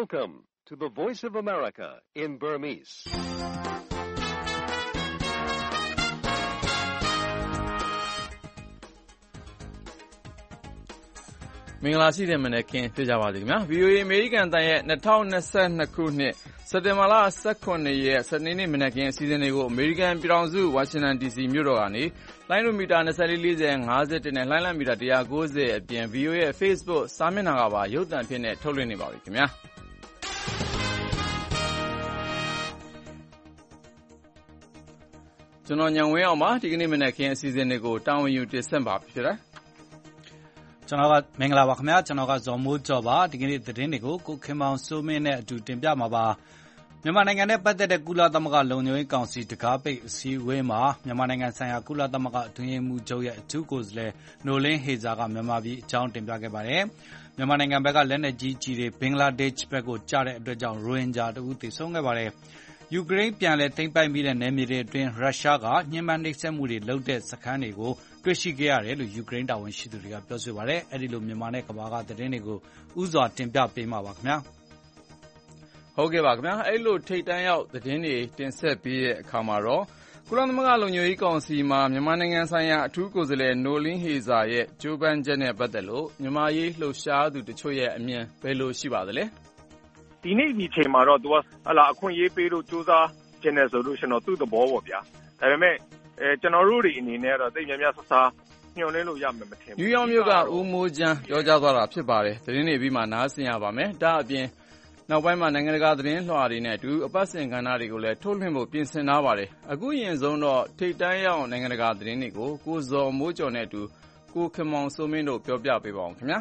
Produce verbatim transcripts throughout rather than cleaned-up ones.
Welcome to the Voice of America in Burmese. ။မင်္ဂလာရှိတဲ့မနက်ခင်းဖြစ်ကြပါစေခင်ဗျာ ဗီအိုအေ အမေရိကန်တန်ရဲ့၂၀၂၂ခုနှစ်စက်တင်ဘာလ၁၇ရက်စနေနေ့မနက်ခင်းအစီအစဉ်တွေကိုအမေရိကန်ပြည်ထောင်စုဝါရှင်တန်ဒီစီမြို့တော်ကနေလိုင်းလိုမီတာ၂၄ ၄၀ ၅၁နဲ့လိုင်းလံမီတာ၁၉၀အပြင် ဗီအိုအေရဲ့ Facebook စာမျက်နှာကပါရုပ်သံဖြစ်နဲ့ထုတ်လွှင့်နေပါပြီခင်ဗျာကျွန်တော်ညံဝင်းအောင်ပါဒီကနေ့မနက်ခင်းအစီအစဉ်တွေကိုတာဝန်ယူတင်ဆက်ပါဖြစ်တယ်ကျွန်တော်ကမင်္ဂလာပါခင်ဗျာကျွန်တော်ကဇော်မိုးကျော်ပါဒီကနေ့သတင်းတွေကိုကိုခင်မောင်စိုးမင်းနဲ့အတူတင်ပြမှာပါမြန်မာနိုင်ငံနဲ့ပတ်သက်တဲ့ကုလသမဂ္ဂလုံခြုံရေးကောင်စီတကားပိတ်အစည်းအဝေးမှာမြန်မာနိုင်ငံဆိုင်ရာကုလသမဂ္ဂအတွင်းရေးမှူးချုပ်ရဲ့အထူးကိုယ်စားလှယ်နိုလင်းဟေဇာကမြန်မာပြည်အကြောင်းတင်ပြခဲ့ပါတယ်မြန်မာနိုင်ငံဘက်ကလက်နက်ကြီးကြီးတွေဘင်္ဂလားဒေ့ရှ်ဘက်ကိုကြားတဲ့အတွက်ကြောင့်ရိုဟင်ဂျာတဦးသေဆုံးခဲ့ပါတယ်ယူကရိန်းပြန်လည်သိမ်းပိုက်ပြီးတဲ့နယ်မြေတွေအတွင်းရုရှားကညှဉ်းပန်းနှိပ်စက်မှုတွေလုပ်တဲ့စခန်းတွေကိုတွေ့ရှိခဲ့ရတယ်လို့ယူကရိန်းတာဝန်ရှိသူတွေကပြောဆိုပါတယ်။အဲဒီလိုမြန်မာနဲ့ကမ္ဘာကသတင်းတွေကိုဥစွာတင်ပြပေးမှာပါခင်ဗျာ။ဟုတ်ကဲ့ပါခင်ဗျာ။အဲဒီလိုထိတ်တန့်ရောက်သတင်းတွေတင်ဆက်ပြီးတဲ့အခါမှာတော့ကုလသမဂ္ဂလုံခြုံရေးကောင်စီမှာမြန်မာနိုင်ငံဆိုင်ရာအထူးကိုယ်စားလှယ်နိုလင်းဟေဇာရဲ့ကြိုးပမ်းချက်နဲ့ပတ်သက်လို့မြန်မာရေးလှုပ်ရှားသူတချို့ရဲ့အမြင်ဘယ်လိုရှိပါသလဲ။ဒီနေ့ဒီချိန်မှာတော့ तू ကဟလာအခွင့်အရေးပေးလို့စူးစမ်းကျင်တယ်ဆိုလို့ရှင်တော့သူ့သဘောပေါ့ဗျာဒါပေမဲ့အဲကျွန်တော်တို့တွေအနေနဲ့တော့သိများများဆဆညှို့လင်းလို့ရမယ်မထင်ဘူးနယူးယောက်မြို့ကဦးမိုးချမ်းပြောကြားသွားတာဖြစ်ပါတယ်သတင်းတွေပြီးမှနားဆင်ရပါမယ်ဒါအပြင်နောက်ပိုင်းမှာနိုင်ငံတကာသတင်းလွှာတွေနဲ့အတူအပတ်စဉ်ကဏ္ဍတွေကိုလည်းထုတ်လွှင့်ဖို့ပြင်ဆင်ထားပါတယ်အခုရင်ဆုံးတော့ထိတ်တန့်ရောက်နိုင်ငံတကာသတင်းတွေကိုကိုဇော်မိုးကျော်နဲ့အတူကိုခင်မောင်စိုးမင်းတို့ပြောပြပေးပါအောင်ခင်ဗျာ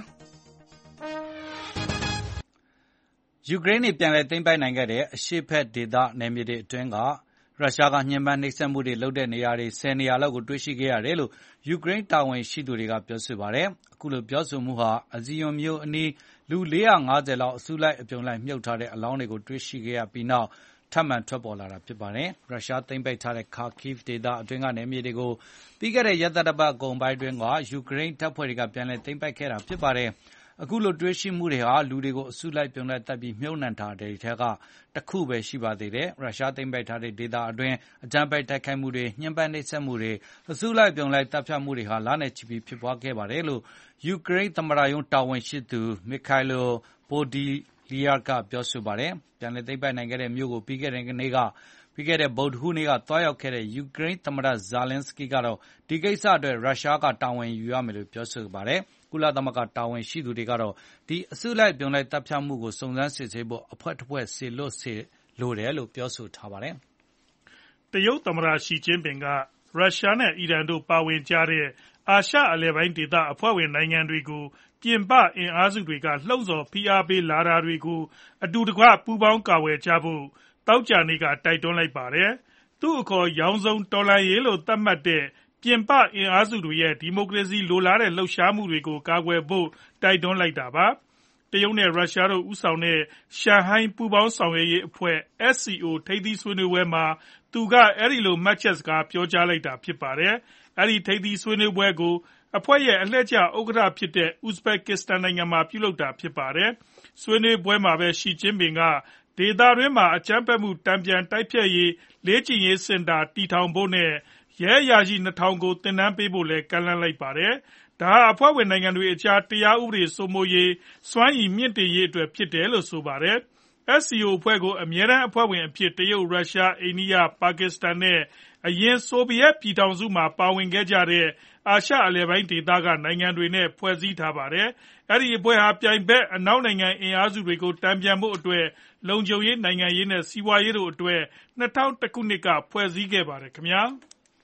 ယူကရိန်းပြန်လည်သိမ်းပိုက်နိုင်ခဲ့တဲ့အရှေ့ဘက်ဒေသနယ်မြေတွေအတွင်းကရုရှားကညှဉ်းပန်းနှိပ်စက်မှုတွေလုပ်တဲ့နေရာတွေဆယ်နေရာလောက်ကိုတွေ့ရှိခဲ့ရတယ်လို့ယူကရိန်းတာဝန်ရှိသူတွေကပြောဆိုပါတယ်။အခုလိုပြောဆိုမှုဟာအဇီယွန်မြို့အနီးလူ၄၅၀လောက်အစုလိုက်အပြုံလိုက်မြုပ်ထားတဲ့အလောင်းတွေကိုတွေ့ရှိခဲ့ရပြီးနောက်ထပ်မံထွက်ပေါ်လာတာဖြစ်ပါတယ်။ရုရှားသိမ်းပိုက်ထားတဲ့ Kharkiv ဒေသအတွင်းကနယ်မြေတွေကိုပြီးခဲ့တဲ့ရက်သတ္တပတ်အကုန်ပိုင်းအတွင်းကယူကရိန်းတပ်ဖွဲ့တွေကပြန်လည်သိမ်းပိုက်ခဲ့တာဖြစ်ပါတယ်။အခုလိုတွေ့ရှိမှုတွေဟာလူတွေကိုအစုလိုက်ပြုံလိုက်တပ်ပြီးမြုပ်နှံထားတဲ့ထဲကတခုပဲရှိပါသေးတယ်ရုရှားသိမ်းပိုက်ထားတဲ့ဒေသအတွင်းအကြမ်းဖက်တိုက်ခိုက်မှုတွေညှဉ်းပန်းနှိပ်စက်မှုတွေအစုလိုက်ပြုံလိုက်တပ်ဖြတ်မှုတွေဟာလနဲ့ချီပြီးဖြစ်ပွားခဲ့ပါတယ်လို့ယူကရိန်းသမ္မတရုံးတာဝန်ရှိသူမီခိုင်လိုဘိုဒီလီယာကပြောဆိုပါတယ်ပြန်လည်သိမ်းပိုက်နိုင်ခဲ့တဲ့မြို့ကိုပြီးခဲ့တဲ့နေ့ကပြီးခဲ့တဲ့ဗုဒ္ဓဟူးနေ့ကတွားရောက်ခဲ့တဲ့ယူကရိန်းသမ္မတဇာလင်းစကီကတော့ဒီကိစ္စအတွက်ရုရှားကတာဝန်ယူရမယ်လို့ပြောဆိုပါတယ်ကုလသမဂ္ဂတာဝန်ရှိသူတွေကတော့ဒီအစုလိုက်ပြုံလိုက်တပ်ဖြတ်မှုကိုစုံစမ်းစစ်ဆေးဖို့အဖွဲ့တစ်ဖွဲ့စေလွှတ်စေလိုတယ်လို့ပြောဆိုထားပါတယ်။တရုတ်သမ္မတရှီကျင်းပင်ကရုရှားနဲ့အီရန်တို့ပါဝင်ကြတဲ့အာရှအလယ်ပိုင်းဒေသအဖွဲ့ဝင်နိုင်ငံတွေကိုပြင်ပအင်အားစုတွေကလှုံ့ဆော်ဖိအားပေးလာတာတွေကိုအတူတကွပူးပေါင်းကာကွယ်ကြဖို့တောက်ကြနေကတိုက်တွန်းလိုက်ပါတယ်။သူ့အခေါ်ရောင်းစုံတော်လှန်ရေးလို့သတ်မှတ်တဲ့ပြင်ပအင်အားစုတွေရဲ့ဒီမိုကရေစီလိုလားတဲ့လှုပ်ရှားမှုတွေကိုကာကွယ်ဖို့တိုက်တွန်းလိုက်တာပါတရုတ်နဲ့ရုရှားတို့ဦးဆောင်တဲ့ရှန်ဟိုင်းပူးပေါင်းဆောင်ရွက်ရေးအဖွဲ့ S C O ထိပ်သီးဆွေးနွေးပွဲမှာသူကအဲဒီလိုမှတ်ချက်စကားပြောကြားလိုက်တာဖြစ်ပါတယ်အဲဒီထိပ်သီးဆွေးနွေးပွဲကိုအဖွဲ့ရဲ့အလှည့်ကျဥက္ကဋ္ဌဖြစ်တဲ့ Uzbekistan နိုင်ငံမှာပြုလုပ်တာဖြစ်ပါတယ်ဆွေးနွေးပွဲမှာပဲရှီကျင်းပင်ကဒေသတွင်းမှာအကြမ်းဖက်မှုတံပြန်တိုက်ဖျက်ရေးလေ့ကျင့်ရေးစင်တာတည်ထောင်ဖို့နဲ့ရဲအရာရှိနှစ်ထောင်ကိုသင်တန်းပေးဖို့လည်းကမ်းလှမ်းလိုက်ပါတယ်။ဒါဟာအဖွဲ့ဝင်နိုင်ငံတွေအကြားတရားဥပဒေစိုးမိုးရေးစွမ်းရည်မြင့်တင်ရေးအတွက်ဖြစ်တယ်လို့ဆိုပါတယ်။ S C O အဖွဲ့ကိုအမြဲတမ်းအဖွဲ့ဝင်အဖြစ်တရုတ်၊ရုရှား၊အိန္ဒိယ၊ပါကစ္စတန်နဲ့အရင်ဆိုဗီယက်ပြည်ထောင်စုမှာပါဝင်ခဲ့ကြတဲ့အာရှအလယ်ပိုင်းဒေသကနိုင်ငံတွေနဲ့ဖွဲ့စည်းထားပါတယ်။အဲဒီအဖွဲ့ဟာပြိုင်ဘက်အနောက်နိုင်ငံအင်အားစုတွေကိုတန်ပြန်ဖို့အတွက်လုံခြုံရေး၊နိုင်ငံရေးနဲ့စီးပွားရေးတို့အတွက်၂၀၀၁ခုနှစ်ကဖွဲ့စည်းခဲ့ပါတယ်ခင်ဗျာ။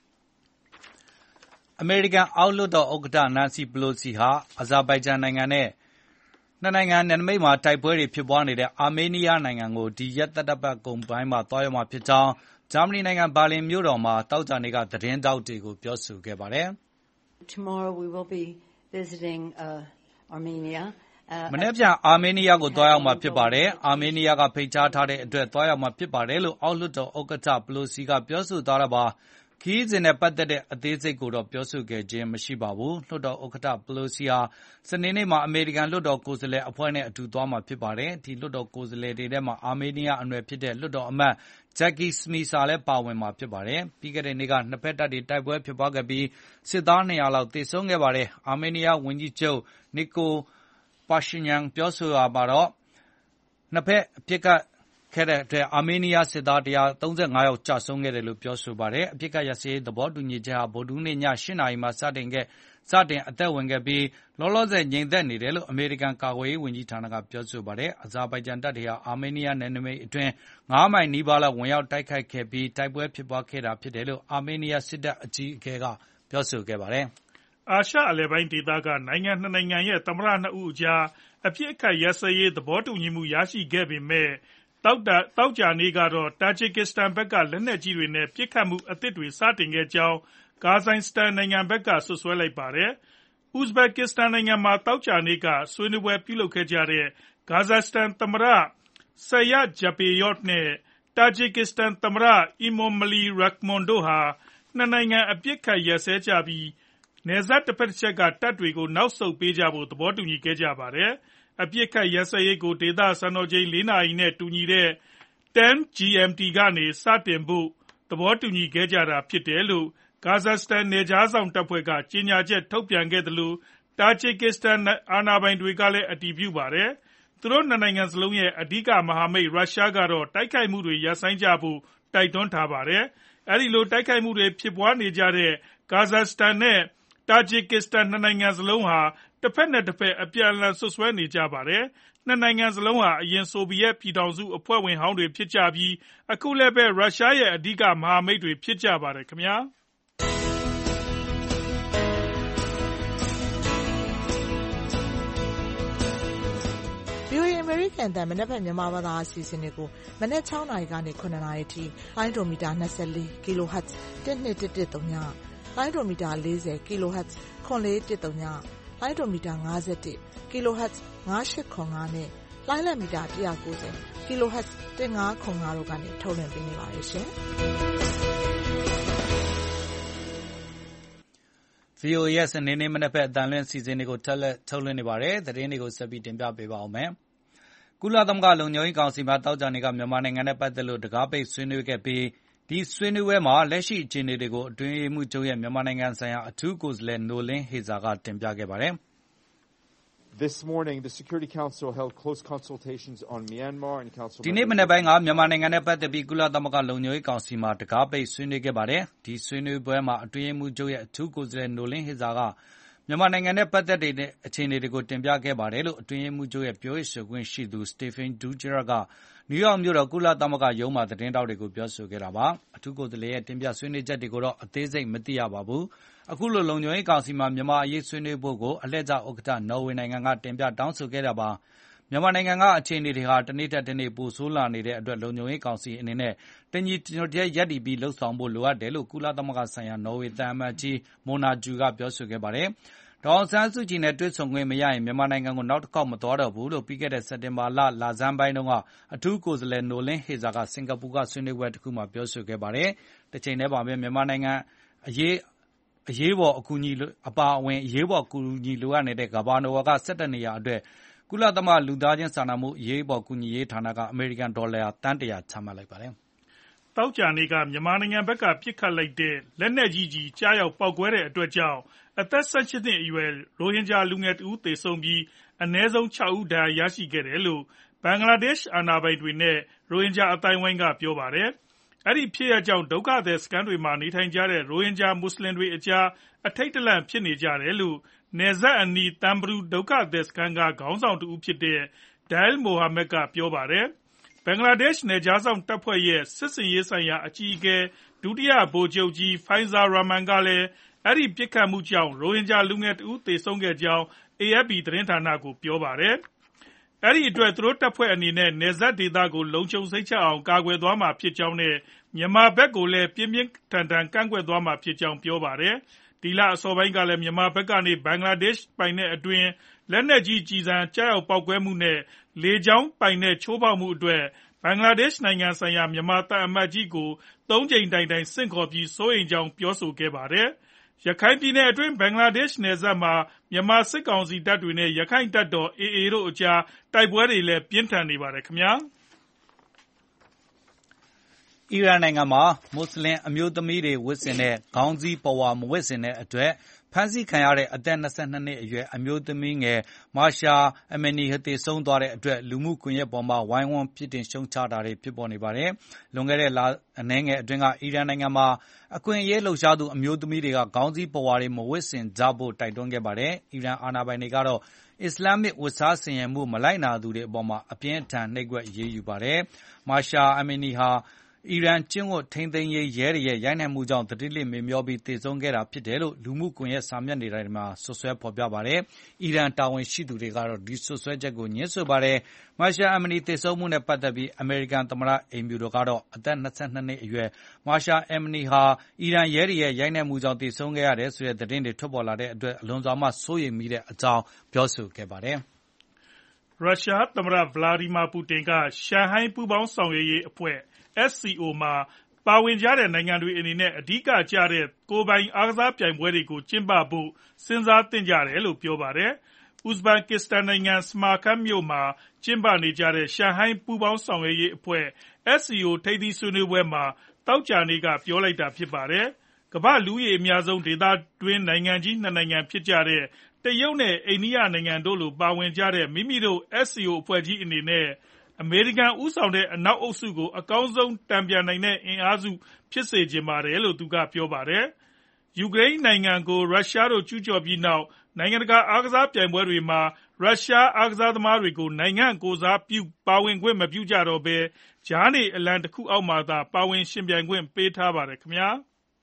အမေရိကန်အောက်လွှတ်တော်ဥက္ကဋ္ဌနန်စီပလိုစီဟာအဇာဘိုင်ဂျန်နိုင်ငံနဲ့နှစ်နိုင်ငံနယ်နိမိတ်မှာတိုက်ပွဲတွေဖြစ်ပွားနေတဲ့အာမေးနီးယားနိုင်ငံကိုဒီရက်သတ္တပတ်ကုန်ပိုင်းမှာသွားရောက်မှာဖြစ်ကြောင်းဂျာမနီနိုင်ငံဘာလင်မြို့တော်မှာတောက်ကြနေကသတင်းတောက်တွေကိုပြောဆိုခဲ့ပါတယ်။ Tomorrow we will be visiting uh, Armenia မနေ့ပြန်အာမေးနီးယားကိုသွားရောက်မှာဖြစ်ပါတယ်။အာမေးနီးယားကဖိတ်ကြားထားတဲ့အတွက်သွားရောက်မှာဖြစ်ပါတယ်လို့အောက်လွှတ်တော်ဥက္ကဋ္ဌပလိုစီကပြောဆိုသွားတာပါ။ခရီးစဉ်နဲ့ပတ်သက်တဲ့အသေးစိတ်ကိုတော့ပြောဆိုခဲ့ခြင်းမရှိပါဘူး။လွှတ်တော်ဥက္ကဋ္ဌ Pelosi ဟာစနေနေ့မှာအမေရိကန်လွှတ်တော်ကိုယ်စားလှယ်အဖွဲ့နဲ့အတူသွားမှာဖြစ်ပါတယ်။ဒီလွှတ်တော်ကိုယ်စားလှယ်တွေထဲမှာအာမေးနီးယားအနွယ်ဖြစ်တဲ့လွှတ်တော်အမတ် Jackie Smith လည်းပါဝင်မှာဖြစ်ပါတယ်။ပြီးခဲ့တဲ့နေ့ကနှစ်ဖက်တပ်တွေတိုက်ပွဲဖြစ်ပွားခဲ့ပြီးစစ်သားနှစ်ရာလောက်သေဆုံးခဲ့ပါတယ်။အာမေးနီးယားဝန်ကြီးချုပ် Nikol Pashinyan ပြောဆိုရာမှာတော့နှစ်ဖက်အပစ်အခတ်ခဲ့တဲ့အတွက်အာမေးနီးယားစစ်သားတစ်ရာသုံးဆယ်ငါးယောက်ကျဆုံးခဲ့တယ်လို့ပြောဆိုပါတယ်။အပစ်အခတ်ရပ်စဲရေးသဘောတူညီချက်ဟာဗုဒ္ဓဟူးနေ့ည၈နာရီမှာစတင်ခဲ့စတင်အသက်ဝင်ခဲ့ပြီးလောလောဆယ်ငြိမ်သက်နေတယ်လို့အမေရိကန်ကာကွယ်ရေးဝန်ကြီးဌာနကပြောဆိုပါတယ်။အဇာဘိုင်ဂျန်တပ်တွေဟာအာမေးနီးယားနယ်နိမိတ်အတွင်းငါးမိုင်နီးပါးလောက်ဝင်ရောက်တိုက်ခိုက်ခဲ့ပြီးတိုက်ပွဲဖြစ်ပွားခဲ့တာဖြစ်တယ်လို့အာမေးနီးယားစစ်တပ်အကြီးအကဲကပြောဆိုခဲ့ပါတယ်။အာရှအလယ်ပိုင်းဒေသကနိုင်ငံနှစ်နိုင်ငံရဲ့သမ္မတနှစ်ဦးအကြားအပြစ်အခတ်ရပ်စဲရေးသဘောတူညီမှုရရှိခဲ့ပေမဲ့တောက်တာတောက်ကြနေကတော့တာဂျစ်ကစ္စတန်ဘက်ကလက်နက်ကြီးတွေနဲ့ပြစ်ခတ်မှုအသစ်တွေစတင်ခဲ့ကြောင်းဂါဇိုင်စတန်နိုင်ငံဘက်ကဆွဆွဲလိုက်ပါတယ်။ ဥဇဘက်ကစ္စတန်နိုင်ငံမှာတောက်ကြနေကဆွေးနွေးပွဲပြုလုပ်ခဲ့ကြတဲ့ဂါဇတ်စတန်သမ္မတဆာယတ်ဂျပေယော့နဲ့တာဂျစ်ကစ္စတန်သမ္မတအီမိုမလီရက်မွန်တို့ဟာနှစ်နိုင်ငံအပြစ်ခတ်ရပ်စဲကြပြီးနယ်စပ်တစ်ဖက်တစ်ချက်ကတပ်တွေကိုနောက်ဆုတ်ပေးကြဖို့သဘောတူညီခဲ့ကြပါတယ်။အပြစ်ခတ်ရပ်စဲရေးကိုဒေသစံတော်ချိန်လေးနာရီနဲ့တူညီတဲ့ ten G M T ကနေစတင်ဖို့သဘောတူညီခဲ့ကြတာဖြစ်တယ်လို့ဂါဇတ်စတန်နယ်ခြားစောင့်တပ်ဖွဲ့ကကြေညာချက်ထုတ်ပြန်ခဲ့သလိုတာဂျစ်ကစ္စတန်အာဏာပိုင်တွေကလည်းအတည်ပြုပါတယ်။သူတို့နှစ်နိုင်ငံစလုံးရဲ့အဓိကမဟာမိတ်ရုရှားကတော့တိုက်ခိုက်မှုတွေရပ်ဆိုင်းကြဖို့တိုက်တွန်းထားပါတယ်။အဲဒီလိုတိုက်ခိုက်မှုတွေဖြစ်ပွားနေကြတဲ့ဂါဇတ်စတန်နဲ့တာဂျစ်ကစ္စတန်နှစ်နိုင်ငံစလုံးဟာတစ်ဖက်နဲ့တစ်ဖက်အပြန်အလှန်ဆွဆွဲနေကြပါတယ်။နှစ်နိုင်ငံစလုံးဟာအရင်ဆိုဗီယက်ပြည်ထောင်စုအဖွဲ့ဝင်ဟောင်းတွေဖြစ်ကြပြီးအခုလည်းပဲရုရှားရဲ့အဓိကမဟာမိတ်တွေဖြစ်ကြပါတယ်ခင်ဗျာ။ဗွီအိုအေ American အသံမနက်ဖြန်မြန်မာဘာသာအစီအစဉ်တွေကိုမနက်၆နာရီကနေ၇နာရီထိလိုင်းဒိုမီတာ၂၄ kHz တစ်နှစ်တစ်တစ်သုံးညလိုင်းဒိုမီတာ၄၀ kHz ခွန်လေးတစ်သုံးညလိုင်းဒိုမီတာ၅၁ kHz ၅၈ခွန်၅နဲ့လိုင်းလက်မီတာ၁၉၀ kHz ၁၅ခွန်၅တို့ကနေထုတ်လွှင့်ပေးနေပါတယ်ရှင်။ဗွီအိုအေ ရဲ့စနေနေ့မနက်ဖက်အတန်လွင့်စီစဉ်တွေကိုတက်လက်ထုတ်လွှင့်နေပါတယ်။သတင်းတွေကိုဆက်ပြီးတင်ပြပေးပါအောင်မယ်။ကုလသမဂ္ဂလုံခြုံရေးကောင်စီမှာတောက်ကြနေကမြန်မာနိုင်ငံနဲ့ပတ်သက်လို့တကားပိတ်ဆွေးနွေးခဲ့ပြီးဒီဆွေးနွေးပွဲမှာလက်ရှိအခြေအနေတွေကိုအတွင်းရေးမှူးချုပ်ရဲ့မြန်မာနိုင်ငံဆိုင်ရာအထူးကိုယ်စားလှယ်နိုလင်းဟေဇာကတင်ပြခဲ့ပါတယ်။ This morning, the Security Council held close consultations on Myanmar and Council. ဒီနေ့မနက်ပိုင်းကမြန်မာနိုင်ငံနဲ့ပတ်သက်ပြီးကုလသမဂ္ဂလုံခြုံရေးကောင်စီမှာတကားပိတ်ဆွေးနွေးခဲ့ပါတယ်။ဒီဆွေးနွေးပွဲမှာအတွင်းရေးမှူးချုပ်ရဲ့အထူးကိုယ်စားလှယ်နိုလင်းဟေဇာကမြန်မာနိုင်ငံနဲ့ပတ်သက်တဲ့အခြေအနေတွေကိုတင်ပြခဲ့ပါတယ်လို့အတွင်းရေးမှူးချုပ်ရဲ့ပြောရေးဆိုခွင့်ရှိသူ Stéphane Dujarric ကနယူးယောက်မြို့တော်ကုလသမဂ္ဂရုံးမှာသတင်းတောက်တွေကိုပြောဆိုခဲ့တာပါ။အထူးကိုယ်စားလှယ်ရဲ့တင်ပြဆွေးနွေးချက်တွေကိုတော့အသေးစိတ်မသိရပါဘူး။အခုလိုလုံခြုံရေးကောင်စီမှာမြန်မာအရေးဆွေးနွေးဖို့ကိုအလှည့်ကျဥက္ကဋ္ဌနော်ဝေနိုင်ငံကတင်ပြတောင်းဆိုခဲ့တာပါ။မြန်မာနိုင်ငံကအခြေအနေတွေဟာတနေ့တက်တနေ့ပိုဆိုးလာနေတဲ့အတွက်လုံခြုံရေးကောင်စီအနေနဲ့တညီတညွတ်တည်းရပ်တည်ပြီးလှုပ်ဆောင်ဖို့လိုအပ်တယ်လို့ကုလသမဂ္ဂဆိုင်ရာနော်ဝေသံအမတ်ကြီးမိုနာဂျူကပြောဆိုခဲ့ပါတယ်။ဒေါ်အောင်ဆန်းစုကြည်နဲ့တွေ့ဆုံခွင့်မရရင်မြန်မာနိုင်ငံကိုနောက်တစ်ခေါက်မသွားတော့ဘူးလို့ပြီးခဲ့တဲ့စက်တင်ဘာလလဆန်းပိုင်းတုန်းကအထူးကိုယ်စားလှယ်နိုလင်းဟေဇာကစင်ကာပူကဆွေးနွေးပွဲတစ်ခုမှာပြောဆိုခဲ့ပါတယ်။တစ်ချိန်တည်းမှာပဲမြန်မာနိုင်ငံအရေးအရေးပေါ်အကူအညီအပါအဝင်အရေးပေါ်အကူအညီလိုအပ်နေတဲ့ကမ္ဘာတော်က၁၁နေရာအတွက်ကုလသမဂ္ဂလူသားချင်းစာနာမှုအရေးပေါ်ကူညီရေးဌာနကအမေရိကန်ဒေါ်လာတန်တရာချမှတ်လိုက်ပါတယ်။တောက်ကြနေကမြန်မာနိုင်ငံဘက်ကပြစ်ခတ်လိုက်တဲ့လက်နက်ကြီးကြီးကြားရောက်ပောက်ကွဲတဲ့အတွက်ကြောင့်အသက်၁၈နှစ်အရွယ်ရိုဟင်ဂျာလူငယ်တဦးသေဆုံးပြီးအနည်းဆုံး၆ဦးဒဏ်ရာရရှိခဲ့တယ်လို့ဘင်္ဂလားဒေ့ရှ်အာဏာပိုင်တွေနဲ့ရိုဟင်ဂျာအသိုင်းအဝိုင်းကပြောပါတယ်။အဲဒီဖြစ်ရပ်ကြောင့်ဒုက္ခသည်စခန်းတွေမှာနေထိုင်ကြတဲ့ရိုဟင်ဂျာမွတ်ဆလင်တွေအကြားအထိတ်တလန့်ဖြစ်နေကြတယ်လို့နယ်စပ်အနီးတန်ဘရူဒုက္ခသည်စခန်းကခေါင်းဆောင်တဦးဖြစ်တဲ့ဒိုင်မိုဟာမက်ကပြောပါတယ်။ဘင်္ဂလားဒေ့ရှ်နယ်ခြားစောင့်တပ်ဖွဲ့ရဲ့စစ်စင်ရေးဆိုင်ရာအကြီးအကဲဒုတိယဗိုလ်ချုပ်ကြီးဖိုင်ဇာရာမန်ကလည်းအဲဒီပစ်ခတ်မှုကြောင့်ရိုဟင်ဂျာလူငယ်တဦးသေဆုံးခဲ့ကြောင်း A F P သတင်းဌာနကိုပြောပါတယ်။အဲဒီအတွက်သူတို့တပ်ဖွဲ့အနေနဲ့နယ်စပ်ဒေသကိုလုံခြုံစိတ်ချအောင်ကာကွယ်သွားမှာဖြစ်ကြောင်းနဲ့မြန်မာဘက်ကိုလည်းပြင်းပြင်းထန်ထန်ကန့်ကွက်သွားမှာဖြစ်ကြောင်းပြောပါတယ်။ဒီလအစောပိုင်းကလည်းမြန်မာဘက်ကနေဘင်္ဂလားဒေ့ရှ်ပိုင်နက်အတွင်းလက်နက်ကြီးကျည်ဆံကျရောက်ပေါက်ကွဲမှုနဲ့လေကြောင်းပိုင်နက်ချိုးဖောက်မှုအတွက်ဘင်္ဂလားဒေ့ရှ်နိုင်ငံဆိုင်ရာမြန်မာသံအမတ်ကြီးကိုသုံးကြိမ်တိုင်တိုင်ဆင့်ခေါ်ပြီးစိုးရိမ်ကြောင်းပြောဆိုခဲ့ပါတယ်။ရခိုင်ပြည်နယ်အတွင်းဘင်္ဂလားဒေ့ရှ်နယ်စပ်မှာမြန်မာစစ်ကောင်စီတပ်တွေနဲ့ရခိုင်တပ်တော် အေအေ တို့အကြားတိုက်ပွဲတွေလည်းပြင်းထန်နေပါတယ်ခင်ဗျာ။အီရန်နိုင်ငံမှာမွတ်စလင်အမျိုးသမီးတွေဝတ်ဆင်တဲ့ခေါင်းစည်းပုဝါမဝတ်ဆင်တဲ့အတွက်ဖမ်းဆီးခံရတဲ့အသက်၂၂နှစ်အရွယ်အမျိုးသမီးငယ်မာရှာအမနီသေဆုံးသွားတဲ့အတွက်လူမှုကွန်ရက်ပေါ်မှာဝိုင်းဝန်းပြစ်တင်ရှုံချတာတွေဖြစ်ပေါ်နေပါတယ်။လွန်ခဲ့တဲ့လအနည်းငယ်အတွင်းကအီရန်နိုင်ငံမှာအခွင့်အရေးလှုပ်ရှားသူအမျိုးသမီးတွေကခေါင်းစည်းပုဝါတွေမဝတ်ဆင်ကြဖို့တိုက်တွန်းခဲ့ပါတယ်။အီရန်အာဏာပိုင်တွေကတော့အစ္စလာမစ်ဝတ်စားဆင်ယင်မှုမလိုက်နာသူတွေအပေါ်မှာအပြင်းအထန်နှိပ်ကွက်အရေးယူပါတယ်။မာရှာအမနီဟာအီရန်ကျင့်ဝတ်ထိန်းသိမ်းရေးရဲတွေရဲ့ရိုက်နှက်မှုကြောင့်သတိလစ်မေ့မျောပြီးသေဆုံးခဲ့တာဖြစ်တယ်လို့လူမှုကွန်ရက်စာမျက်နှာတွေမှာဆွဆွဲဖော်ပြပါတယ်။အီရန်တာဝန်ရှိသူတွေကတော့ဒီဆွဆွဲချက်ကိုညှင်းဆိုပါတယ်။မာရှာအမနီသေဆုံးမှုနဲ့ပတ်သက်ပြီးအမေရိကန်သမ္မတအိမ်ဖြူတော်ကတော့အသက်၂၂နှစ်အရွယ်မာရှာအမနီဟာအီရန်ရဲတွေရဲ့ရိုက်နှက်မှုကြောင့်သေဆုံးခဲ့ရတယ်ဆိုတဲ့သတင်းတွေထွက်ပေါ်လာတဲ့အတွက်အလွန်စွာမှစိုးရိမ်မိတဲ့အကြောင်းပြောဆိုခဲ့ပါတယ်။ရုရှားသမ္မတဗလာဒီမာပူတင်ကရှန်ဟိုင်းပူးပေါင်းဆောင်ရွက်ရေးအဖွဲ့ အက်ဖ် စီ အို မှာပါဝင်ကြတဲ့နိုင်ငံတွေအနေနဲ့အဓိကကျတဲ့ကိုယ်ပိုင်အားကစားပြိုင်ပွဲတွေကိုကျင်းပဖို့စဉ်းစားသင့်ကြတယ်လို့ပြောပါတယ်။ ဥဇဘက်ကစ္စတန်နိုင်ငံစမာခတ်မြို့မှာကျင်းပနေကြတဲ့ရှန်ဟိုင်းပူးပေါင်းဆောင်ရွက်ရေးအဖွဲ့ အက်ဖ် စီ အို ထိပ်သီးဆွေးနွေးပွဲမှာသောကြာနေ့ကပြောလိုက်တာဖြစ်ပါတယ်။ ကမ္ဘာ့လူဦးရေအများဆုံးဒေသတွင်းနိုင်ငံကြီးနှစ်နိုင်ငံဖြစ်တဲ့တရုတ်နဲ့အိန္ဒိယနိုင်ငံတို့လိုပါဝင်ကြတဲ့မိမိတို့ အက်ဖ် စီ အို အဖွဲ့ကြီးအနေနဲ့အမေရိကန်ဦးဆောင်တဲ့အနောက်အုပ်စုကိုအကောင်းဆုံးတန်ပြန်နိုင်တဲ့အင်အားစုဖြစ်စေချင်ပါတယ်လို့သူကပြောပါတယ်။ ယူကရိန်းနိုင်ငံကိုရုရှားတို့ကျူးကျော်ပြီးနောက်နိုင်ငံတကာအားကစားပြိုင်ပွဲတွေမှာရုရှားအားကစားသမားတွေကိုနိုင်ငံကိုယ်စားပြုပါဝင်ခွင့်မပြုကြတော့ဘဲကြားနေအလံတခုအောက်မှာသာပါဝင်ယှဉ်ပြိုင်ခွင့်ပေးထားပါတယ်ခင်ဗျာ။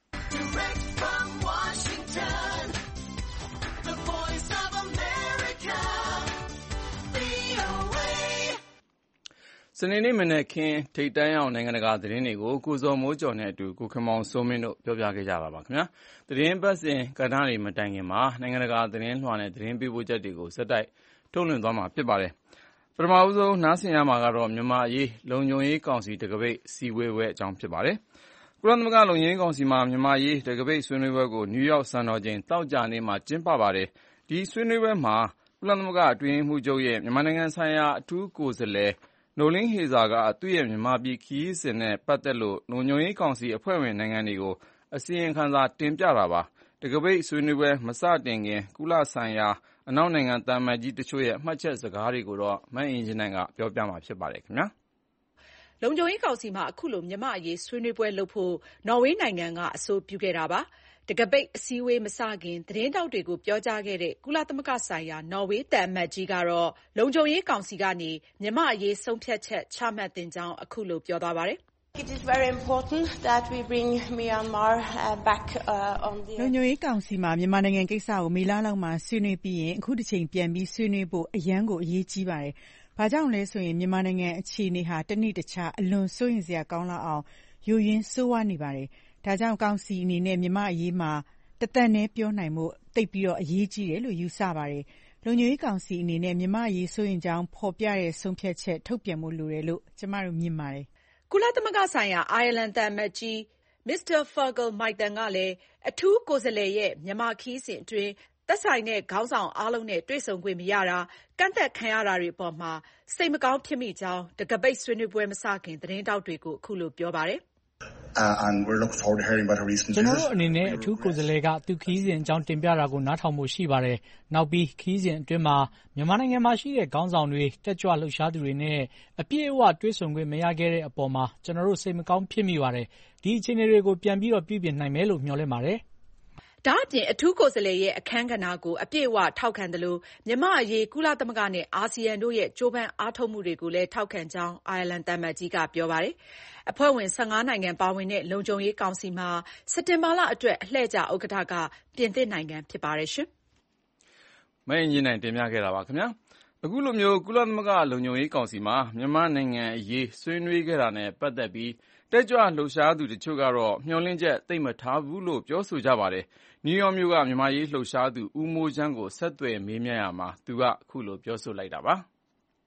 စနေနေ့မနက်ခင်းထိပ်တန်းရောက်နိုင်ငံတကာသတင်းတွေကိုကိုဇော်မိုးကျော်နဲ့အတူကိုခင်မောင်စိုးမင်းတို့ပြောပြခဲ့ကြတာပါခင်ဗျာသတင်းပတ်စဉ်ကဏ္ဍတွေမတိုင်ခင်မှာနိုင်ငံတကာသတင်းလွှာနဲ့သတင်းပေးပို့ချက်တွေကိုစက်တိုက်ထုတ်လွှင့်သွားမှာဖြစ်ပါတယ်ပထမဆုံးနားဆင်ရမှာကတော့မြန်မာအရေးလုံခြုံရေးကောင်စီတကပိတ်စီဝေးပွဲအကြောင်းဖြစ်ပါတယ်ကုလသမဂ္ဂလုံခြုံရေးကောင်စီမှာမြန်မာအရေးတကပိတ်ဆွေးနွေးပွဲကိုနယူးယောက်စံတော်ချိန်သောကြာနေ့မှာကျင်းပပါတယ်ဒီဆွေးနွေးပွဲမှာကုလသမဂ္ဂအတွင်းရေးမှူးချုပ်ရဲ့မြန်မာနိုင်ငံဆိုင်ရာအထူးကိုယ်စားလှယ်နိုလင်းဟေဇာကသူ့ရဲ့မြန်မာပြည်ခရီးစဉ်နဲ့ပတ်သက်လို့လုံခြုံရေးကောင်စီအဖွဲ့ဝင်နိုင်ငံတွေကိုအစီရင်ခံစာတင်ပြတာပါတကပိတ်ဆွေးနွေးပွဲမစတင်ခင်ကုလဆိုင်ရာအနောက်နိုင်ငံသံအမတ်ကြီးတချို့ရဲ့မှတ်ချက်စကားတွေကိုတော့မအင်ကြင်းနိုင်ကပြောပြမှာဖြစ်ပါတယ်ခင်ဗျာလုံခြုံရေးကောင်စီမှာအခုလိုမြန်မာအရေးဆွေးနွေးပွဲလုပ်ဖို့နော်ဝေးနိုင်ငံကအဆိုပြုခဲ့တာပါတကပိတ်အစည်းအဝေးမစခင်သတင်းတောက်တွေကိုပြောကြားခဲ့တဲ့ကုလသမဂ္ဂဆိုင်ရာနော်ဝေးသံအမတ်ကြီးကတော့လုံခြုံရေးကောင်စီကနေမြန်မာအရေးဆုံးဖြတ်ချက်ချမှတ်တင်ကြောင်းအခုလိုပြောသွားပါတယ် It is very important that we bring Myanmar back on the လုံခြုံရေးကောင်စီမှာမြန်မာနိုင်ငံကိစ္စကိုမေလလောက်မှာဆွေးနွေးပြီးရင်အခုတစ်ချိန်ပြန်ပြီးဆွေးနွေးဖို့အရန်ကိုအရေးကြီးပါတယ်။ဘာကြောင့်လဲဆိုရင်မြန်မာနိုင်ငံအခြေအနေဟာတနေ့တခြားအလွန်စိုးရိမ်စရာကောင်းလောက်အောင်ယိုယွင်းဆိုးဝါးနေပါတယ်။ဒါကြောင့်ကောင်စီအနေနဲ့မြန်မာအရေးမှာတသက်နဲ့ပြောနိုင်မှုတိတ်ပြီးတော့အရေးကြီးတယ်လို့ယူဆပါတယ်။လုံခြုံရေးကောင်စီအနေနဲ့မြန်မာအရေးစိုးရင်ကြောင်းဖော်ပြတဲ့ဆုံးဖြတ်ချက်ထုတ်ပြန်မှုလိုတယ်လို့ကျမတို့မြင်ပါတယ်။ကုလသမဂ္ဂဆိုင်ရာအိုင်ယာလန်သံအမတ်ကြီး မစ္စတာဖာဂယ်မိုက်တန်ကလည်းအထူးကိုယ်စားလှယ်ရဲ့မြန်မာခရီးစဉ်အတွင်းသက်ဆိုင်တဲ့ခေါင်းဆောင်အားလုံးနဲ့တွေ့ဆုံခွင့်မရတာကန့်သက်ခံရတာတွေအပေါ်မှာစိတ်မကောင်းဖြစ်မိကြောင်းတကပိတ်ဆွေးနွေးပွဲမစခင်သတင်းတောက်တွေကိုအခုလိုပြောပါတယ်။ Uh, and we're looking forward to hearing about her recent visit. ကျွန်တော်တို့အနေနဲ့အထူးကိုယ်စားလှယ်ကသူခရီးစဉ်အကြောင်းတင်ပြတာကိုနားထောင်ဖို့ရှိပါတယ်။နောက်ပြီးခရီးစဉ်အတွင်းမှာမြန်မာနိုင်ငံမှာရှိတဲ့ခေါင်းဆောင်တွေတက်ကြွလှုပ်ရှားသူတွေနဲ့အပြည့်အဝတွေ့ဆုံခွင့်မရခဲ့တဲ့အပေါ်မှာကျွန်တော်တို့စိတ်မကောင်းဖြစ်မိပါတယ်။ဒီအခြေအနေတွေကိုပြန်ပြီးတော့ပြုပြင်နိုင်မယ်လို့မျှော်လင့်ပါတယ်။ဒါအပြင်အထူးကိုယ်စားလှယ်ရဲ့အခန်းကဏ္ဍကိုအပြည့်အဝထောက်ခံသလိုမြန်မာအရေးကုလသမဂ္ဂနဲ့အာဆီယံတို့ရဲ့ကြိုးပမ်းအားထုတ်မှုတွေကိုလည်းထောက်ခံကြောင်းအိုင်ယာလန်သံအမတ်ကြီးကပြောပါတယ်။အဖွဲ့ဝင်၁၅နိုင်ငံပါဝင်တဲ့လုံခြုံရေးကောင်စီမှာစက်တင်ဘာလအတွက်အလှည့်ကျဥက္ကဋ္ဌကပြင်သစ်နိုင်ငံဖြစ်ပါတယ်ရှင်။မအင်ကြင်းနိုင်တင်ပြခဲ့တာပါခင်ဗျာ။အခုလိုမျိုးကုလသမဂ္ဂလုံခြုံရေးကောင်စီမှာမြန်မာနိုင်ငံအရေးဆွေးနွေးခဲ့တာနဲ့ပတ်သက်ပြီးတက်ကြွလှုပ်ရှားသူတချို့ကတော့မျှော်လင့်ချက်သိပ်မထားဘူးလို့ပြောဆိုကြပါတယ်။နယူးယောက်မြို့ကမြန်မာရေးလှုပ်ရှားသူဦးမိုးချမ်းကိုဆက်သွယ်မေးမြန်းရာမှာသူကအခုလိုပြောဆိုလိုက်တာပါ။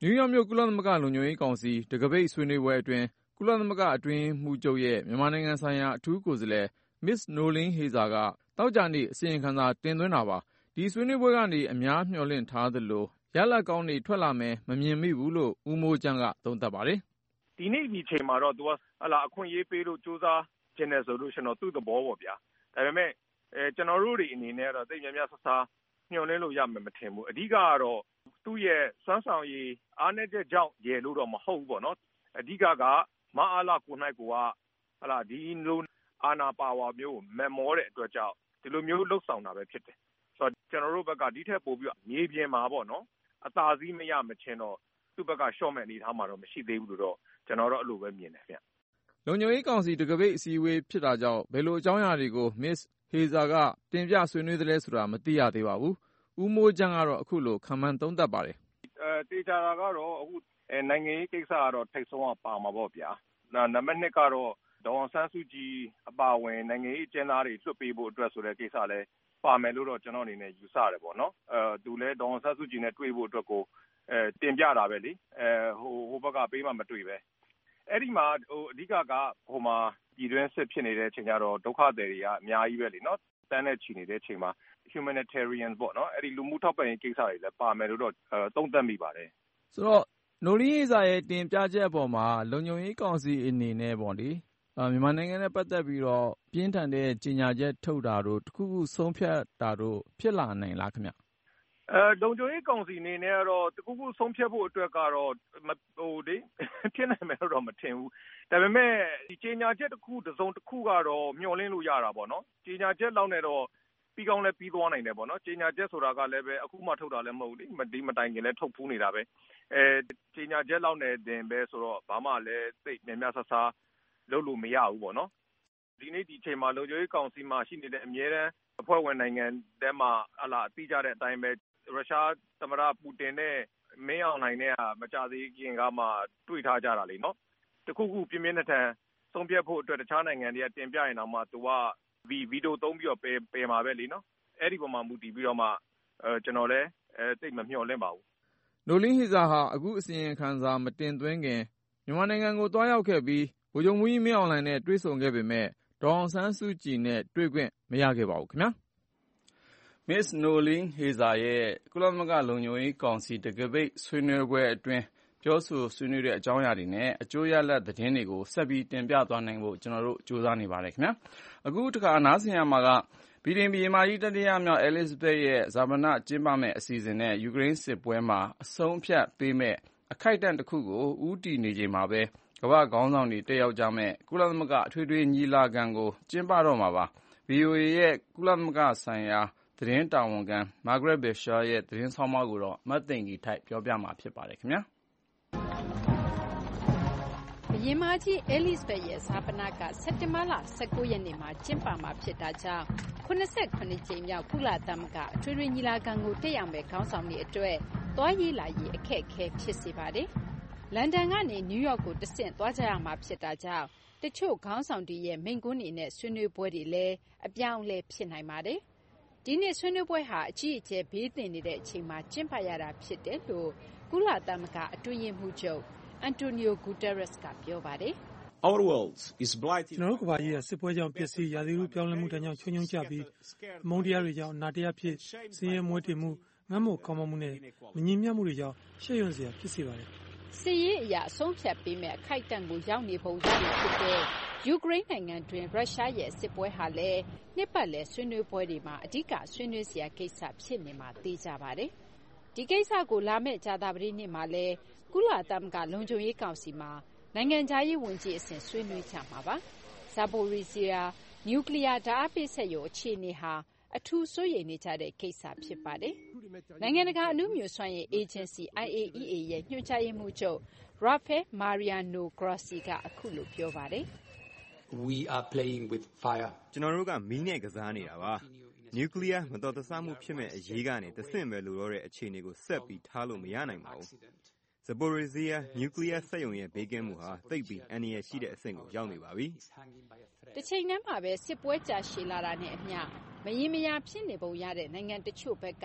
နယူးယောက်မြို့ကုလသမဂ္ဂလုံခြုံရေးကောင်စီတံခါးပိတ်ဆွေးနွေးပွဲအတွင်းကုလသမဂ္ဂအတွင်းမှူးချုပ်ရဲ့မြန်မာနိုင်ငံဆိုင်ရာအထူးကိုယ်စားလှယ် Miz Noeleen Heyzer ကသောကြာနေ့အစီရင်ခံစာတင်သွင်းတာပါ။ဒီဆွေးနွေးပွဲကနေအများမျှော်လင့်ထားသလိုရလဒ်ကောင်းတွေထွက်လာမယ်မမြင်မိဘူးလို့ဦးမိုးချမ်းကသုံးသပ်ပါတယ်။ဒီနေ့ဒီချိန်မှာတော့သူကဟလာအခွင့်အရေးပေးလို့စူးစမ်းခြင်းနဲ့ဆိုလို့ရှိရင်တော့သူ့သဘောပေါ့ဗျာ။ဒါပေမဲ့အဲကျွန်တော်တို့တွေအနေနဲ့တော့သိများများဆဆညှော်လင့်လို့ရမယ်မထင်ဘူး။အဓိကကတော့သူ့ရဲ့စွမ်းဆောင်ရည်အားနည်းချက်ကြောင့်ရလို့တော့မဟုတ်ဘူးပေါ့နော်။အဓိကကမအားလာကိုနိုင်ကိုကဟလာဒီလိုအာနာပါဝါမျိုးမမောတဲ့အတွက်ကြောင့်ဒီလိုမျိုးလှုပ်ဆောင်တာပဲဖြစ်တယ်။ဆိုတော့ကျွန်တော်တို့ဘက်ကဒီထက်ပိုပြီးမြေပြင်မှာပေါ့နော်အသာစီးမရမချင်းတော့သူ့ဘက်ကရှော့မဲ့အနေထားမှာတော့မရှိသေးဘူးလို့တော့ကျွန်တော်တို့အဲ့လိုပဲမြင်တယ်ဗျ။လုံခြုံရေးကောင်စီတံခါးပိတ်အစည်းအဝေးဖြစ်တာကြောင့်ဘယ်လိုအကြောင်းအရာတွေကို Miz Heyzer ကတင်ပြဆွေးနွေးသလဲဆိုတာမသိရသေးပါဘူး။ဦးမိုးချမ်းကတော့အခုလိုခန့်မှန်းသုံးသပ်ပါတယ်။အဲတေချာတာကတော့အခုအဲနိုင်ငံရေးကိစ္စကတော့ထိတ်ဆုံးကပါမှာပေါ့ဗျာ။နံပါတ်နှစ်ကတော့ဒေါ်အောင်ဆန်းစုကြည်အပါဝင်နိုင်ငံရေးအကျဉ်းသားတွေလွှတ်ပေးဖို့အတွက်ဆိုတဲ့ကိစ္စလည်းပါမယ်လို့တော့ကျွန်တော်အနေနဲ့ယူဆတယ်ပေါ့နော်။အဲသူလည်းဒေါ်အောင်ဆန်းစုကြည်နဲ့တွေ့ဖို့အတွက်ကိုအဲတင်ပြတာပဲလေ။အဲဟိုဟိုဘက်ကပေးမှမတွေ့ပဲ။အဲ့ဒီမှာဟိုအဓိကကဟိုမှာပြည်တွင်းစစ်ဖြစ်နေတဲ့အချိန်ကျတော့ဒုက္ခသည်တွေကအများကြီးပဲလေနော်။တန်းနဲ့ချီနေတဲ့အချိန်မှာ humanitarian ပေါ့နော်အဲ့ဒီလူမှုထောက်ပံ့ရေးကိစ္စတွေလည်းပါမယ်လို့တော့သုံးသပ်မိပါတယ်။ဆိုတော့ Noeleen Heyzer ရဲ့တင်ပြချက်အပေါ်မှာလုံခြုံရေးကောင်စီအနေနဲ့ပေါ့လေမြန်မာနိုင်ငံနဲ့ပတ်သက်ပြီးတော့ပြင်းထန်တဲ့ကြေညာချက်ထုတ်တာတို့တခုခုဆုံးဖြတ်တာတို့ဖြစ်လာနိုင်လားခင်ဗျ။အဲလုံခြုံရေးကောင်စီအနေနဲ့ကတော့တခုခုဆုံးဖြတ်ဖို့အတွက်ကတော့ဟိုလေဖြစ်နိုင်မယ်လို့တော့မထင်ဘူး။ဒါပေမဲ့ဒီကြေညာချက်တစ်ခုတစ်စုံတစ်ခုကတော့မျှော်လင့်လို့ရတာပေါ့နော်။ကြေညာချက်လောက်နဲ့တော့ပြီးကောင်းလဲပြီးသွားနိုင်တယ်ပေါ့နော်။ကြေညာချက်ဆိုတာကလည်းပဲအခုမှထုတ်တာလည်းမဟုတ်လေ။ဒီမတိုင်ခင်လည်းထုတ်ဖူးနေတာပဲ။အဲကြေညာချက်လောက်နဲ့တင်ပဲဆိုတော့ဘာမှလည်းသိများများဆဆလုပ်လို့မရဘူးပေါ့နော်။ဒီနေ့ဒီချိန်မှာလုံခြုံရေးကောင်စီမှာရှိနေတဲ့အမြဲတမ်းအဖွဲ့ဝင်နိုင်ငံတဲမှာဟလာအတိကျတဲ့အတိုင်းပဲရုရှားသမ္မတပူတင်နဲ့မင်းအောင်လှိုင်နဲ့မကြသေးခင်ကမှတွေ့ထားကြတာလေနော်။တခုခုပြင်းပြင်းထန်ထန်ဆုံးဖြတ်ဖို့အတွက်တခြားနိုင်ငံတွေကတင်ပြရင်တော့မှသူကဗီဗီဒီယိုသုံးပြီးတော့ပယ်ပယ်မှာပဲလေနော်။အဲ့ဒီပုံမှာမူတည်ပြီးတော့မှအဲကျွန်တော်လည်းအဲတိတ်မမျှော်လင့်ပါဘူး။ Noeleen Heyzer ဟာအခုအစီရင်ခံစာမတင်သွင်းခင်မြန်မာနိုင်ငံကိုတွားရောက်ခဲ့ပြီးဗိုလ်ချုပ်မှူးကြီးမင်းအောင်လှိုင်နဲ့တွေ့ဆုံခဲ့ပေမဲ့ဒေါ်အောင်ဆန်းစုကြည်နဲ့တွေ့ခွင့်မရခဲ့ပါဘူးခင်ဗျာ။ Miz Noeleen Heyzer ရဲ့ကုလသမဂ္ဂလုံခြုံရေးကောင်စီတံခါးပိတ်ဆွေးနွေးပွဲအတွင်းပြောဆိုဆွေးနွေးတဲ့အကြောင်းအရာတွေနဲ့အကျိုးရလဒ်သတင်းတွေကိုဆက်ပြီးတင်ပြသွားနိုင်ဖို့ကျွန်တော်တို့ကြိုးစားနေပါတယ်ခင်ဗျာ။အခုတခါနားဆင်ရမှာကဗြိတိန်ဘုရင်မကြီးတတိယမြောက် Elizabeth ရဲ့ဇာပနကျင်းပမယ့်အစီအစဉ်နဲ့ယူကရိန်းစစ်ပွဲမှာအဆုံးအဖြတ်ပေးမဲ့အခိုက်အတန့်တစ်ခုကိုဦးတည်နေချိန်မှာပဲကမ္ဘာ့ခေါင်းဆောင်တွေတက်ရောက်ကြမယ့်ကုလသမဂ္ဂအထွေထွေညီလာခံကိုကျင်းပတော့မှာပါ။ ဗွီအိုအေရဲ့ကုလသမဂ္ဂဆိုင်ရာသတင်းတာဝန်ခံ Margaret Besheer ရဲ့သတင်းဆောင်းပါးကိုတော့မသိင်္ဂီထိုက်ပြောပြမှာဖြစ်ပါတယ်ခင်ဗျာ။ဘုရင်မကြီး Elizabeth ရဲ့ဈာပနကစက်တင်ဘာလ၁၉ရက်နေ့မှာကျင်းပမှာဖြစ်တာကြောင့်၇၇ကြိမ်မြောက်ကုလသမဂ္ဂအထွေထွေညီလာခံကိုတက်ရောက်မယ့်ခေါင်းဆောင်တွေအတွက်သွားရေးလာရေးအခက်အခဲဖြစ်စေပါတယ်။လန်ဒန်ကနေနယူးယောက်ကိုတဆင့်သွားကြရမှာဖြစ်တာကြောင့်တချို့ခေါင်းဆောင်တွေရဲ့မိန့်ခွန်းတွေနဲ့ဆွေးနွေးပွဲတွေလည်းအပြောင်းအလဲဖြစ်နိုင်ပါတယ်။ဒီနှစ်ဆွေးနွေးပွဲဟာအကြီးအကျယ်ဘေးသင့်နေတဲ့အချိန်မှာကျင်းပရတာဖြစ်တယ်လို့ကုလသမဂ္ဂအတွင်းရေးမှူးချုပ် Antonio Guterres ကပြောပါတယ်။ “ကျွန်တော်တို့ကမ္ဘာကြီးကစစ်ပွဲကြောင့်ပျက်စီးရာသီဥတုပြောင်းလဲမှုတန်းကြောင့်ချုံချုံကျပြီးအမုန်းတရားတွေကြောင့်အနာတရားဖြစ်ဆင်းရဲမွဲတေမှုငတ်မွတ်ခေါင်းပါမှုနဲ့မညီမျှမှုတွေကြောင့်ရှက်ရွံ့စရာဖြစ်စေပါတယ်။ ”စစ်ရေးအရာအဆုံးဖြတ်ပေးမဲ့အခိုက်အတန့်ကိုရောက်နေပုံရနေဖြစ်တဲ့ယူကရိန်းနိုင်ငံတွင်ရုရှားရဲ့စစ်ပွဲဟာလည်းနှစ်ပတ်လည်ဆွေးနွေးပွဲတွေမှာအဓိကဆွေးနွေးစရာကိစ္စဖြစ်နေမှာသိကြပါတယ်။ဒီကိစ္စကိုလာမယ့်ကြာသပတေးနေ့မှာလည်းကုလသမဂ္ဂလုံခြုံရေးကောင်စီမှာနိုင်ငံခြားရေးဝန်ကြီးအဆင့်ဆွေးနွေးကြမှာပါ။ Zaporizhzhia နျူကလ িয়ার ဓာတ်အားပေးစက်ရုံအခြေအနေဟာအထူးစိုးရိမ်နေကြတဲ့ကိစ္စဖြစ်ပါတယ်။နိုင်ငံတကာအနုမြူစွမ်းအင်အေဂျင်စီ အိုင်အေအီအေ ရဲ့ညွှန်ကြားရေးမှူးချုပ် Rafael Mariano Grossi ကအခုလိုပြောပါတယ်။ “ကျွန်တော်တို့ကမီးနဲ့ကစားနေတာပါ။နျူကလ িয়ার မတော်တဆမှုဖြစ်မဲ့အရေးကနေတဆင့်ပဲလိုတော့တဲ့အခြေအနေကိုဆက်ပြီးထားလို့မရနိုင်ပါဘူး။ Zaporizhzhia နျူကလ িয়ার စက်ရုံရဲ့ဘေးကင်းမှုဟာသိပ်ပြီးအန္တရာယ်ရှိတဲ့အဆင့်ကိုရောက်နေပါပြီ။ ” တချိန်တည်းမှာပဲစစ်ပွဲကြာရှည်လာတာနဲ့အမျှမရေမရာဖြစ်နေပုံရတဲ့နိုင်ငံတချို့ဘက်က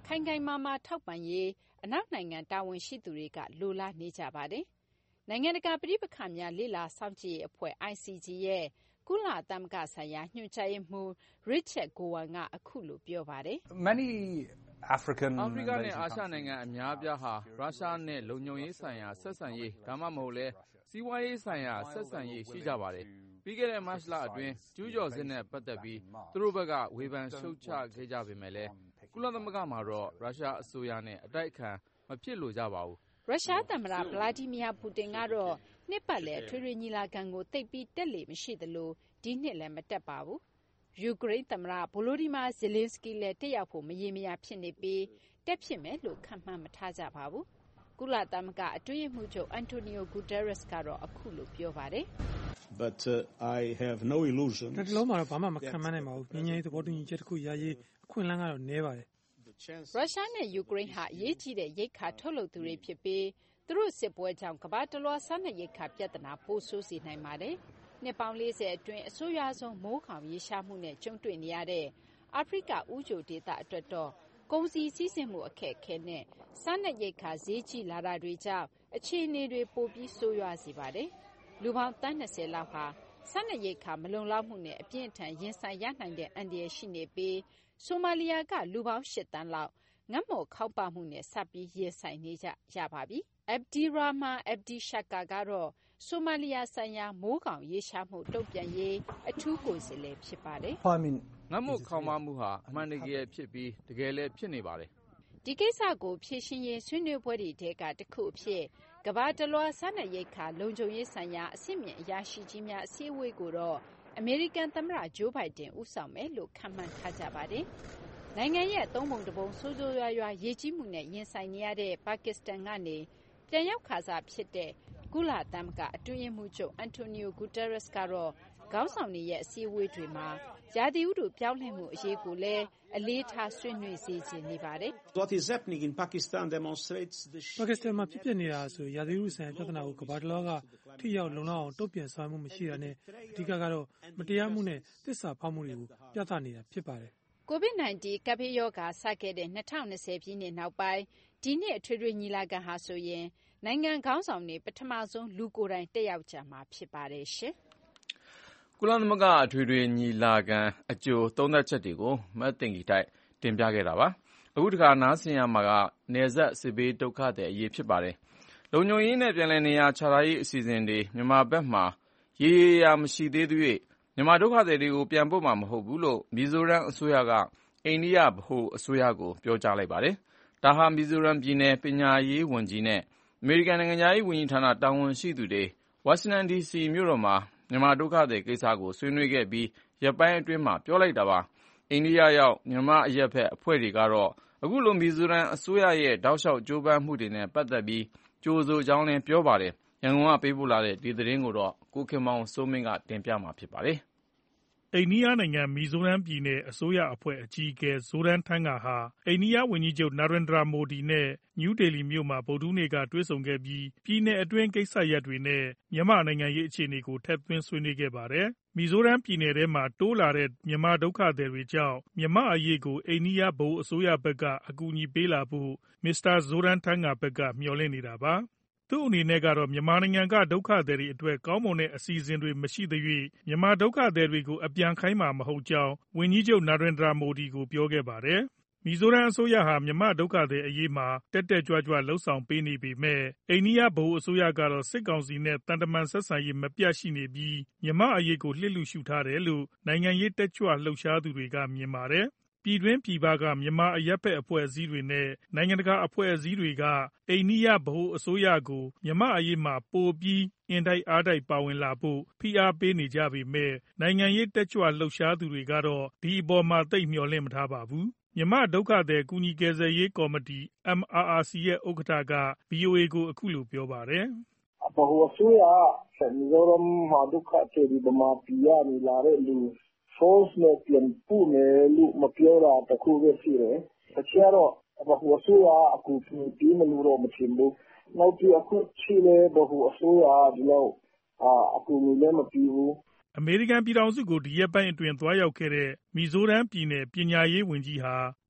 ခိုင်ခိုင်မာမာထောက်ပံ့ရေးအနောက်နိုင်ငံတာဝန်ရှိသူတွေကလိုလားနေကြပါတယ်။နိုင်ငံတကာပဋိပက္ခများလေ့လာစောင့်ကြည့်ရေးအဖွဲ့ I C G ရဲ့ကုလသမဂ္ဂဆိုင်ရာညွှန်ကြားရေးမှူး Richard Gowan ကအခုလိုပြောပါတယ်။ Many African အာဖရိကနဲ့အာရှနိုင်ငံအများအပြားဟာရုရှားနဲ့လုံခြုံရေးဆိုင်ရာဆက်ဆံရေးဒါမှမဟုတ်လဲစီးပွားရေးဆိုင်ရာဆက်ဆံရေးရှိကြပါတယ်။ပြီးခဲ့တဲ့မတ်လအတွင်းကျူးကျော်စစ်နဲ့ပတ်သက်ပြီးသူတို့ဘက်ကဝေဖန်ရှုတ်ချခဲ့ကြပေမဲ့လည်းကုလသမဂ္ဂမှာတော့ရုရှားအစိုးရနဲ့အတိုက်အခံမဖြစ်လိုကြပါဘူး။ရုရှားသမ္မတဗလာဒီမီယာပူတင်ကတော့နှစ်ပတ်လည်အထွေထွေညီလာခံကိုသိပ်ပြီးတက်လေမရှိသလိုဒီနှစ်လည်းမတက်ပါဘူး။ယူကရိန်းသမ္မတဗိုလိုဒီမာဇယ်လင်းစကီလည်းတက်ရောက်ဖို့မရေမရာဖြစ်နေပြီးတက်ဖြစ်မယ်လို့ခန့်မှန်းမထားကြပါဘူး။ကုလသမဂ္ဂအတွင်းရေးမှူးချုပ်အန်တိုနီယိုဂူတာရက်စ်ကတော့အခုလိုပြောပါတယ်။ But uh, I have no illusion. တလုံးမှာတော့ဘာမှမခံမနိုင်ပါဘူး။ငြိမ်းချမ်းရေးသဘောတူညီချက်တစ်ခုရရေးအခွင့်အလမ်းကတော့နည်းပါတယ်။ရုရှားနဲ့ယူကရိန်းဟာအရေးကြီးတဲ့ရိက္ခာထုတ်လုပ်သူတွေဖြစ်ပြီးသူတို့စစ်ပွဲကြောင့်ကမ္ဘာတလွှားစားနပ်ရိက္ခာပြဿနာပိုဆိုးစေနိုင်ပါတယ်။နှစ်ပေါင်းလေးဆယ်အတွင်းအဆိုးရွားဆုံးမိုးခေါင်ရေရှားမှုနဲ့ကြုံတွေ့နေရတဲ့အာဖရိကဥကြိုဒေသအတွက်တော့ကုန်စည်စည်းစိမ်မှုအခက်အခဲနဲ့စားနပ်ရိက္ခာဈေးကြီးလာတာတွေကြောင့်အခြေအနေတွေပိုပြီးဆိုးရွားစေပါတယ်။လူပေါင်းသန်း၂၀လောက်ဟာစားနပ်ရိက္ခာမလုံလောက်မှုနဲ့အပြင်းအထန်ရင်ဆိုင်ရနိုင်တဲ့အန္တရာယ်ရှိနေပြီးဆိုမာလီယာကလူပေါင်း၈သန်းလောက်ငတ်မော်ခေါင်းပါမှုနဲ့စပြီးရင်ဆိုင်နေကြရပါပြီ။ Abdirahman Abdishaka ကတော့ဆိုမာလီယာဆိုင်ရာမိုးခေါင်ရေရှားမှုတုံ့ပြန်ရေးအထူးကိုယ်စားလှယ်ဖြစ်ပါတယ်။ငတ်မော်ခေါင်းပါမှုဟာအမှန်တကယ်ဖြစ်ပြီးတကယ်လည်းဖြစ်နေပါတယ်။ဒီကိစ္စကိုဖြေရှင်းရေးဆွေးနွေးပွဲတွေထဲကတစ်ခုအဖြစ်ကမ္ဘာတလွှားစားနပ်ရိက္ခာလုံခြုံရေးဆိုင်ရာအဆင့်မြင့်အရာရှိကြီးများအစည်းအဝေးကိုတော့အမေရိကန်သမ္မတဂျိုးဘိုင်ဒန်ဦးဆောင်မယ်လို့ခန့်မှန်းထားကြပါတယ်။နိုင်ငံရဲ့သုံးပုံတစ်ပုံဆိုးဆိုးရွားရွားရေကြီးမှုနဲ့ရင်ဆိုင်နေရတဲ့ပါကစ္စတန်ကနေပြန်ရောက်ခါစားဖြစ်တဲ့ကုလသမဂ္ဂအတွင်းရေးမှူးချုပ်အန်တိုနီယိုဂူတာရက်စ်ကတော့ခေါင်းဆောင်တွေရဲ့အစည်းအဝေးတွေမှာရာသီဥတုပြောင်းလဲမှုအရေးကိုလည်းအလေးထားဆွေးနွေးစေချင်နေပါတယ်။ What is happening in Pakistan demonstrates the ပါကစ္စတန်မှာဖြစ်ပျက်နေတာဆိုရာသီဥတုဆိုင်ရာပြဿနာကိုကမ္ဘာတလွှားကထိရောက်လုံလောက်အောင်တုံ့ပြန်ဆောင်မှုမရှိတာနဲ့အဓိကကတော့မတရားမှုနဲ့သစ္စာဖောက်မှုတွေကိုပြသနေတာဖြစ်ပါတယ်။ ကိုဗစ်-19 ကပ်ဘေးရောဂါစခဲ့တဲ့၂၀၂၀ပြည့်နှစ်နောက်ပိုင်းဒီနှစ်အထွေထွေညီလာခံဟာဆိုရင်နိုင်ငံခေါင်းဆောင်တွေပထမဆုံးလူကိုယ်တိုင်တက်ရောက်ကြမှာဖြစ်ပါတယ်ရှင်။ကုလသမဂ္ဂအထွေထွေညီလာခံအကြိုသုံးသပ်ချက်တွေကိုမသိင်္ဂီထိုက်တင်ပြခဲ့တာပါ။အခုတခါနားဆင်ရမှာကနယ်စပ်စစ်ဘေးဒုက္ခသည်အရေးဖြစ်ပါတယ်။လုံခြုံရေးနဲ့ပြန်လည်နေရာချထားရေးအစီအစဉ်တွေမြန်မာဘက်မှာရေရေရာမရှိသေးသရွေ့မြန်မာဒုက္ခသည်တွေကိုပြန်ပို့မှာမဟုတ်ဘူးလို့မီဇိုရမ်အစိုးရကအိန္ဒိယဗဟိုအစိုးရကိုပြောကြားလိုက်ပါတယ်။ဒါဟာမီဇိုရမ်ပြည်နယ်ပညာရေးဝန်ကြီးနဲ့အမေရိကန်နိုင်ငံခြားရေးဝန်ကြီးဌာနတာဝန်ရှိသူတွေဝါရှင်တန်ဒီစီမြို့တော်မှာမြန်မာဒုက္ခသည်ကိစ္စကိုဆွေးနွေးခဲ့ပြီးရက်ပိုင်းအတွင်းမှာပြောလိုက်တာပါ။အိန္ဒိယရောက်မြန်မာအရက်ဖက်အဖွဲ့တွေကတော့အခုလိုမီဇိုရမ်အစိုးရရဲ့တောက်လျှောက်ကြိုးပမ်းမှုတွေနဲ့ပတ်သက်ပြီးကြိုဆိုကြောင်းလည်းပြောပါတယ်။ရန်ကုန်ကပေးပို့လာတဲ့ဒီသတင်းကိုတော့ကိုခင်မောင်စိုးမင်းကတင်ပြမှာဖြစ်ပါတယ်။အိန္ဒိယနိုင်ငံမီဇိုရမ်ပြည်နယ်အစိုးရအဖွဲ့အကြီးအကဲဇိုရမ်ထန်းဂါဟာအိန္ဒိယဝန်ကြီးချုပ်နာရင်ဒရာမိုဒီနဲ့နယူးဒေလီမြို့မှာဗုဒ္ဓဟူးနေ့ကတွေ့ဆုံခဲ့ပြီးပြည်နယ်အတွင်းကိစ္စရပ်တွေနဲ့မြန်မာနိုင်ငံရေးအခြေအနေကိုထည့်သွင်းဆွေးနွေးခဲ့ပါတယ်။မီဇိုရမ်ပြည်နယ်ထဲမှာတိုးလာတဲ့မြန်မာဒုက္ခသည်တွေကြောင့်မြန်မာအရေးကိုအိန္ဒိယဗဟိုအစိုးရဘက်ကအကူအညီပေးလာဖို့မစ္စတာဇိုရမ်ထန်းဂါဘက်ကမျှော်လင့်နေတာပါ။သူ့အနေနဲ့ကတော့မြန်မာနိုင်ငံကဒုက္ခသည်တွေအတွက်ကောင်းမွန်တဲ့အစီအစဉ်တွေမရှိသရွေ့မြန်မာဒုက္ခသည်တွေကိုအပြန်ခိုင်းမှာမဟုတ်ကြောင်းဝန်ကြီးချုပ်နာရင်ဒရာမိုဒီကိုပြောခဲ့ပါတယ်။မီဇိုရမ်အစိုးရဟာမြန်မာဒုက္ခသည်အရေးမှာတက်တက်ကြွကြွလှုပ်ဆောင်ပေးနေပေမဲ့အိန္ဒိယဗဟိုအစိုးရကတော့စစ်ကောင်စီနဲ့တန်တမန်ဆက်ဆံရေးမပြတ်ရှိနေပြီးမြန်မာအရေးကိုလှစ်လူရှုထားတယ်လို့နိုင်ငံရေးတက်ကြွလှုပ်ရှားသူတွေကမြင်ပါတယ်။ပြည်တွင်းပြည်ပကမြန်မာအရပ်ဖက်အဖွဲ့အစည်းတွေနဲ့နိုင်ငံတကာအဖွဲ့အစည်းတွေကအိန္ဒိယဗဟိုအစိုးရကိုမြန်မာအရေးမှာပိုပြီးအင်တိုက်အားတိုက်ပါဝင်လာဖို့ဖိအားပေးနေကြပေမဲ့နိုင်ငံရေးတက်ကြွလှုပ်ရှားသူတွေကတော့ဒီအပေါ်မှာသိပ်မျှော်လင့်မထားပါဘူး။မြန်မာဒုက္ခသည်ကူညီကယ်ဆယ်ရေးကော်မတီ M R R C ရဲ့ဥက္ကဋ္ဌက ဗွီအိုအေကိုအခုလိုပြောပါတယ်။ဗဟိုအစိုးရမီဇိုရမ်မှာဒုက္ခသည်တွေဗမာပြည်ကနေလာတဲ့လူforce နဲ့ပြန်ပို့မယ်လို့မပြောတာတခုပဲရှိတယ်။တခြားတော့ဗဟိုအစိုးရအကူအညီပေးမယ်လို့တော့မထင်ဘူး။နောက်ပြီးအခုရှိတဲ့ဗဟိုအစိုးရဒီလောက်အကူအညီလည်းမပေးဘူး။အမေရိကန်ပြည်ထောင်စုကိုဒီရက်ပိုင်းအတွင်းသွားရောက်ခဲ့တဲ့မီဇိုရမ်ပြည်နယ်ပညာရေးဝန်ကြီးဟာ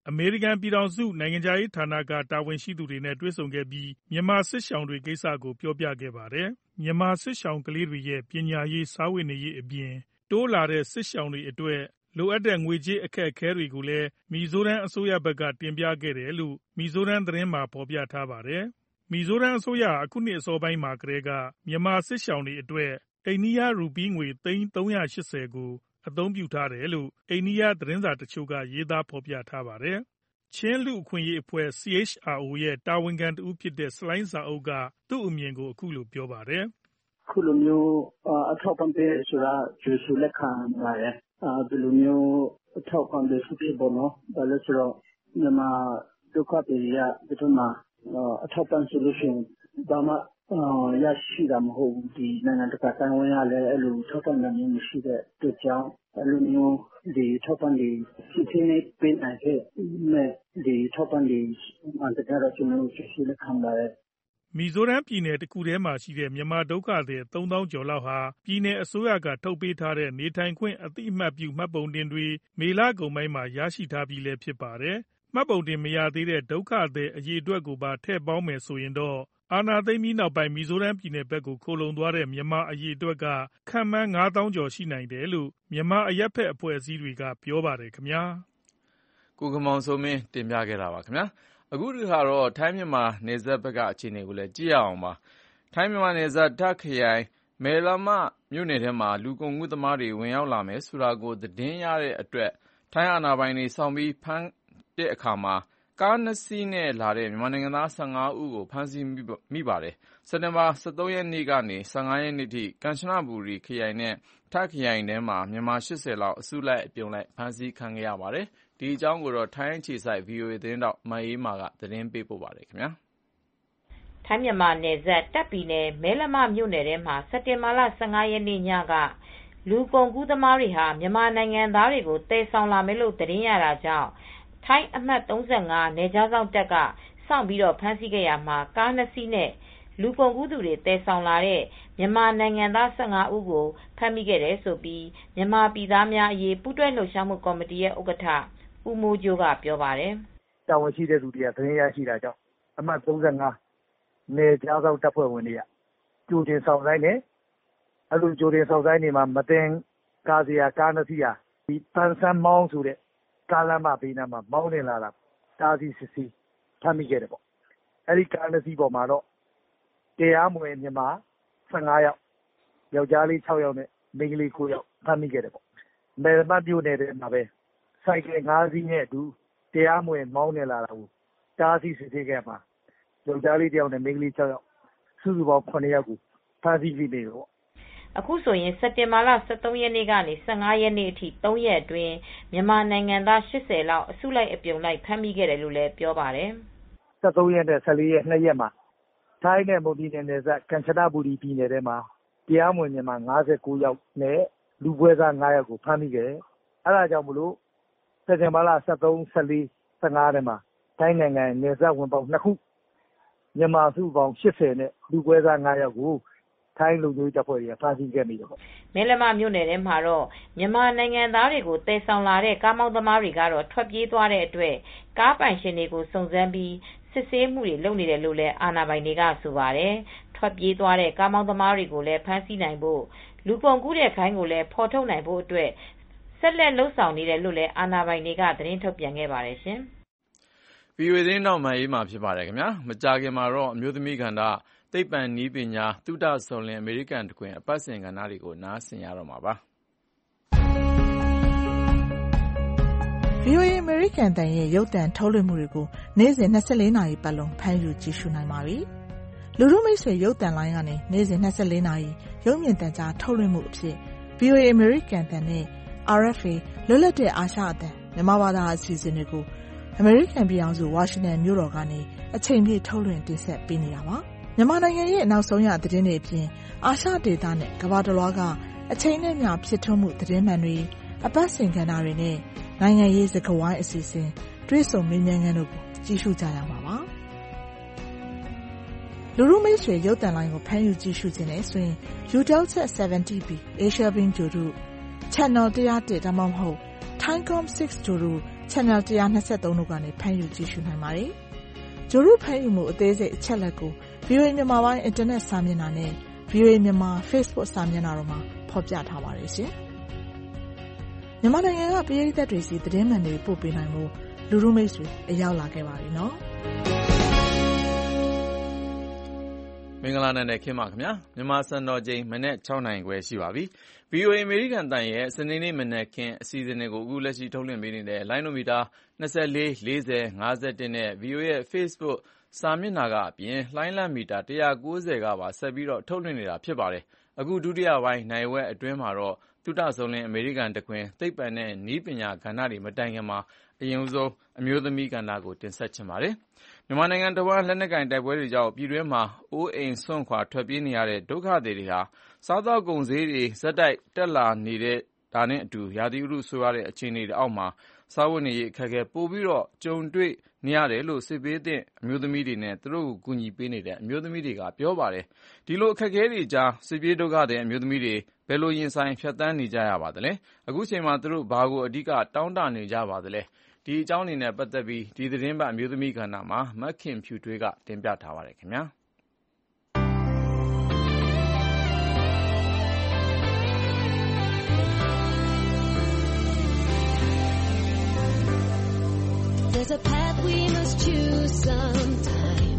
အမေရိကန်ပြည်ထောင်စုနိုင်ငံခြားရေးဌာနကတာဝန်ရှိသူတွေနဲ့တွေ့ဆုံခဲ့ပြီးမြန်မာစစ်ရှောင်တွေကိစ္စကိုပြောပြခဲ့ပါတယ်။မြန်မာစစ်ရှောင်ကလေးတွေရဲ့ပညာရေးစားဝတ်နေရေးအပြင်တိုးလာတဲ့စစ်ရှောင်တွေအတွက်လိုအပ်တဲ့ငွေကြေးအခက်အခဲတွေကိုလည်းမီဇိုရမ်အစိုးရဘက်ကတင်ပြခဲ့တယ်လို့မီဇိုရမ်သတင်းမှာဖော်ပြထားပါတယ်။မီဇိုရမ်အစိုးရအခုနှစ်အစောပိုင်းမှာကတည်းကမြန်မာစစ်ရှောင်တွေအတွက်အိန္ဒိယရူပီးငွေသိန်းသုံးရာရှစ်ဆယ်ကိုအသုံးပြုထားတယ်လို့အိန္ဒိယသတင်းစာတချို့ကရေးသားဖော်ပြထားပါတယ်။ချင်းလူအခွင့်အရေးအဖွဲ့ C H R O ရဲ့တာဝန်ခံတဦးဖြစ်တဲ့စလိုင်းစာအုပ်ကသူ့အမြင်ကိုအခုလိုပြောပါတယ်။ခုလိုမျိုးအထောက်ပံ့ပေးဆိုတာကျေးဇူးလက်ခံပါတယ်။အဲဒီလိုမျိုးအထောက်ပံ့ပေးဖြစ်ပေါ်နော်။ဒါလည်းဆိုတော့မြန်မာဒုက္ခတွေရဒီတော့မှအထောက်ပံ့ဆိုလို့ရှိရင်ဒါမှရရှိတာမဟုတ်ဘူးဒီနိုင်ငံတကာတိုင်းဝန်ရလည်းအဲ့လိုထောက်ပံ့နိုင်မှုရှိတဲ့အတွက်ကြောင့်အဲ့လိုမျိုးဒီထောက်ပံ့တွေဖြစ်ဖြစ်နေပေးနိုင်တဲ့နဲ့ဒီထောက်ပံ့တွေအတကယ်တော့ကျွန်တော်တို့ရှိလက်ခံပါတယ်မီဇိုရမ်ပြည်နယ်တစ်ခုထဲမှာရှိတဲ့မြန်မာဒုက္ခသည်သုံးသောင်းကျော်လောက်ဟာပြည်နယ်အစိုးရကထုတ်ပေးထားတဲ့နေထိုင်ခွင့်အသိအမှတ်ပြုမှတ်ပုံတင်တွေမေလကုန်ပိုင်းမှာရရှိထားပြီးလည်းဖြစ်ပါတယ်။မှတ်ပုံတင်မရသေးတဲ့ဒုက္ခသည်အရေအတွက်ကိုပါထည့်ပေါင်းမယ်ဆိုရင်တော့အာဏာသိမ်းပြီးနောက်ပိုင်းမီဇိုရမ်ပြည်နယ်ဘက်ကိုခိုလုံသွားတဲ့မြန်မာအရေအတွက်ကခန့်မှန်းငါးသောင်းကျော်ရှိနိုင်တယ်လို့မြန်မာအရပ်ဖက်အဖွဲ့အစည်းတွေကပြောပါတယ်ခင်ဗျာ။ကိုကမောင်စိုးမင်းတင်ပြခဲ့တာပါခင်ဗျာ။အခုဒီခါတော့ထိုင်းမြန်မာနယ်စပ်ဘက်ကအခြေအနေကိုလည်းကြည့်ရအောင်ပါ။ထိုင်းမြန်မာနယ်စပ်တာ့ခရိုင်မယ်လမမြို့နယ်ထဲမှာလူကုန်ကူးသမားတွေဝင်ရောက်လာမယ်ဆိုတာကိုသတင်းရတဲ့အတွက်ထိုင်းအာဏာပိုင်တွေစောင့်ပြီးဖမ်းတဲ့အခါမှာကားနှစ်စီးနဲ့လာတဲ့မြန်မာနိုင်ငံသား၁၅ဦးကိုဖမ်းဆီးမိပါတယ်။စက်တင်ဘာ၁၃ရက်နေ့ကနေ၁၅ရက်နေ့ထိကမ်ချနဘူရီခရိုင်နဲ့တာ့ခရိုင်ထဲမှာမြန်မာ၈၀လောက်အစုလိုက်အပြုံလိုက်ဖမ်းဆီးခံခဲ့ရပါတယ်။ဒီအကြောင်းကိုတော့ထိုင်းအခြေစိုက် ဗွီအိုအေ သတင်းထောက်မအေးမာကသတင်းပေးပို့ပါတယ်ခင်ဗျာ။ထိုင်းမြန်မာနယ်စပ်တပ်ပြည်နယ်မဲလမမြို့နယ်ထဲမှာစက်တင်ဘာလ၁၅ရက်နေ့ညကလူကုန်ကူးသမားတွေဟာမြန်မာနိုင်ငံသားတွေကိုတည်ဆောင်လာမယ်လို့သတင်းရတာကြောင့်ထိုင်းအမှတ်၃၅နယ်ခြားစောင့်တပ်ကစောင့်ပြီးဖမ်းဆီးခဲ့ရမှာကားနှစ်စီးနဲ့လူကုန်ကူးသူတွေတည်ဆောင်လာတဲ့မြန်မာနိုင်ငံသား၁၅ဦးကိုဖမ်းမိခဲ့တယ်လို့မြန်မာပြည်သားများအရေးပူးတွဲလှုပ်ရှားမှုကော်မတီရဲ့ဥက္ကဋ္ဌဦးမိုးကျိုးကပြောပါတယ်။တာဝန်ရှိတဲ့သူတွေကသတင်းရရှိတာကြောင့်အမှတ်၃၅နယ်ခြားစောင့်တပ်ဖွဲ့ဝင်တွေကကြိုတင်ဆောင်ဆိုင်နေအဲ့လိုကြိုတင်ဆောင်ဆိုင်နေမှာမတင်ကားစီယာကားနှစ်စီးဟာဒီပန်းစမ်းမောင်းဆိုတဲ့ကားလမ်းမဘေးနားမှာမောင်းနေလာတာတားစီစစ်စီဖမ်းမိခဲ့တယ်ပေါ့အဲ့ဒီကားနှစ်စီးပေါ်မှာတော့တရားမဝင်မြန်မာ၁၅ယောက်ယောက်ျားလေး၆ယောက်နဲ့မိန်းကလေး၉ယောက်ဖမ်းမိခဲ့တယ်ပေါ့မယ်လမမြို့နယ်ထဲမှာပဲစိုက်ကယ်၅စီးနဲ့အတူတရားမဝင်မောင်းနေလာတာကိုတားစီစစ်ဆေးခဲ့မှာယောက်ျားလေးတစ်ယောက်နဲ့မိန်းကလေး၆ယောက်စုစုပေါင်း၇ယောက်ကိုဖမ်းဆီးပြီးပြီပေါ့အခုဆိုရင်စက်တင်ဘာလ၁၃ရက်နေ့ကနေ၁၅ရက်နေ့အထိ၃ရက်အတွင်းမြန်မာနိုင်ငံသား၈၀လောက်အစုလိုက်အပြုံလိုက်ဖမ်းမိခဲ့တယ်လို့လည်းပြောပါတယ်။၁၃ရက်နဲ့၁၄ရက်နှစ်ရက်မှာထိုင်းနဲ့မွန်ပြည်နယ်နယ်စပ်ကမ်ချနဘူရီပြည်နယ်ထဲမှာတရားမဝင်မြန်မာ၅၉ယောက်နဲ့လူပွဲစား၅ယောက်ကိုဖမ်းမိခဲ့တယ်။အဲဒါကြောင့်မလို့စက်တင်ဘာလ၁၃ ၁၄ ၁၅ထဲမှာထိုင်းနိုင်ငံနယ်စပ်ဝင်ပေါက်နှစ်ခုမြန်မာစုပေါင်း၈၀နဲ့လူပွဲစား၅ယောက်ကိုထိုင်းလူမျိုးတပ်ဖွဲ့တွေကဖမ်းဆီးခဲ့မိတယ်ပေါ့မဲလမမြို့နယ်ထဲမှာတော့မြန်မာနိုင်ငံသားတွေကိုတည်ဆောင်လာတဲ့ကားမောင်းသမားတွေကတော့ထွက်ပြေးသွားတဲ့အတွက်ကားပိုင်ရှင်တွေကိုစုံစမ်းပြီးစစ်ဆေးမှုတွေလုပ်နေတယ်လို့လည်းအာဏာပိုင်တွေကဆိုပါတယ်ထွက်ပြေးသွားတဲ့ကားမောင်းသမားတွေကိုလည်းဖမ်းဆီးနိုင်ဖို့လူကုန်ကူးတဲ့ခိုင်းကိုလည်းဖော်ထုတ်နိုင်ဖို့အတွက်ဆက်လက်လှုပ်ဆောင်နေတယ်လို့လည်းအာဏာပိုင်တွေကသတင်းထုတ်ပြန်ခဲ့ပါတယ်ရှင်။ ဗွီအိုအေသတင်းထောက်မအေးမာဖြစ်ပါတယ်ခင်ဗျာမကြာခင်မှာတော့အမျိုးသမီးကဏ္ဍသိပ္ပံနည်းပညာသုတဆုံလင်အမေရိကန်တခွင်အပတ်စဉ်ကဏ္ဍတွေကိုနားဆင်ရတော့မှာပါ။ဗွီအိုအေအမေရိကန်တန်ရဲ့ရုပ်သံထုတ်လွှင့်မှုတွေကိုနေ့စဉ်၂၄နာရီပတ်လုံးဖမ်းယူကြည့်ရှုနိုင်ပါပြီ။လူထုမိတ်ဆွေရုပ်သံလိုင်းကနေနေ့စဉ်၂၄နာရီရုပ်မြင်သံကြားထုတ်လွှင့်မှုအဖြစ် ဗွီအိုအေအမေရိကန်တန်နဲ့ အာရ်အက်ဖ်အေ လွတ်လပ်တဲ့အာရှအသံမြန်မာဘာသာအစီအစဉ်တွေကိုအမေရိကန်ပြည်ထောင်စုဝါရှင်တန်မြို့တော်ကနေအချိန်ပြည့်ထုတ်လွှင့်တင်ဆက်ပေးနေတာပါ။မြန်မာနိုင်ငံရဲ့နောက်ဆုံးရသတင်းတွေအပြင်အာရှဒေသနဲ့ကမ္ဘာတစ်လွှားကအချိန်နဲ့မျှဖြစ်ထွန်းမှုသတင်းမှန်တွေအပတ်စဉ်ကဏ္ဍတွေနဲ့နိုင်ငံရေးစကားဝိုင်းအစီအစဉ်တွေးဆုံမေးမြန်းခန်းတို့ကိုကြည့်ရှုကြရမှာပါလူလူမိတ်ဆွေရုပ်သံလိုင်းကိုဖမ်းယူကြည့်ရှုခြင်းနဲ့ဆိုရင် Eutelsat 70 B Asia Beam ကြိုတို့ Channel one oh oneဒါမှမဟုတ် Thaicom six ကြိုတို့ channel one twenty-threeတို့ကနေဖမ်းယူကြည့်ရှုနိုင်ပါတယ်။ဂျိုရုဖမ်းယူမှုအသေးစိတ်အချက်လက်ကို ဗွီအိုအေ မြန်မာပိုင်းအင်တာနက်စာမျက်နှာနဲ့ ဗွီအိုအေ မြန်မာ Facebook စာမျက်နှာတို့မှာဖော်ပြထားပါတယ်ရှင်။မြန်မာနိုင်ငံကပြည်သက်တွေစီသတင်းမှန်တွေပို့ပေးနိုင်မှုလူလူမိတ်ဆွေအရောက်လာခဲ့ပါပြီနော်။မင်္ဂလာနံနက်ခင်းပါခင်ဗျာမြန်မာစံတော်ချိန်မနေ့sixနာရီခွဲရှိပါပြီ ဗီအိုအေ အမေရိကန်တန်ရဲ့စနေနေ့မနက်ခင်းအစီအစဉ်တွေကိုအခုလက်ရှိထုတ်လွှင့်ပေးနေတဲ့လိုင်းနိုမီတာtwenty-four, forty, fiftyနဲ့ ဗီအိုအေရဲ့ Facebook စာမျက်နှာကအပြင်လှိုင်းလံမီတာone ninetyကပါဆက်ပြီးတော့ထုတ်လွှင့်နေတာဖြစ်ပါတယ်အခုဒုတိယပိုင်းနိုင်ဝက်အတွင်းမှာတော့သုတဆုံးလင်းအမေရိကန်တခွင်သိပ္ပံနဲ့နည်းပညာကဏ္ဍတွေမတိုင်ခင်မှာအရင်ဆုံးအမျိုးသမီးကဏ္ဍကိုတင်ဆက်ချင်ပါတယ်မြန်မာနိုင်ငံတဝန်းလက်နက်ကင်တိုက်ပွဲတွေကြောင့်ပြည်တွင်းမှာအိုးအိမ်စွန့်ခွာထွက်ပြေးနေရတဲ့ဒုက္ခသည်တွေဟာစားသောက်ကုန်ဈေးတွေဆက်တိုက်တက်လာနေတဲ့ဒါနဲ့အတူရာသီဥတုဆိုးရတဲ့အခြေအနေတွေအောက်မှာစားဝတ်နေရေးအခက်အခဲပိုပြီးတော့ကြုံတွေ့နေရတယ်လို့စစ်ဘေးသင့်အမျိုးသမီးတွေနဲ့သူတို့ကိုကူညီပေးနေတဲ့အမျိုးသမီးတွေကပြောပါတယ်ဒီလိုအခက်အခဲတွေကြားစစ်ပြေးဒုက္ခသည်အမျိုးသမီးတွေဘယ်လိုရင်ဆိုင်ဖြတ်သန်းနေကြရပါသလဲအခုချိန်မှာသူတို့ဘာကိုအဓိကတောင်းတနေကြပါသလဲဒီအကြောင်းတွေနဲ့ပတ်သက်ပြီးဒီသတင်းပတ်အမျိုးသမီးကဏ္ဍမှာမက်ခင်ဖြူထွေးကတင်ပြထားပါတယ်ခင်ဗျာ There's a path we must choose sometime.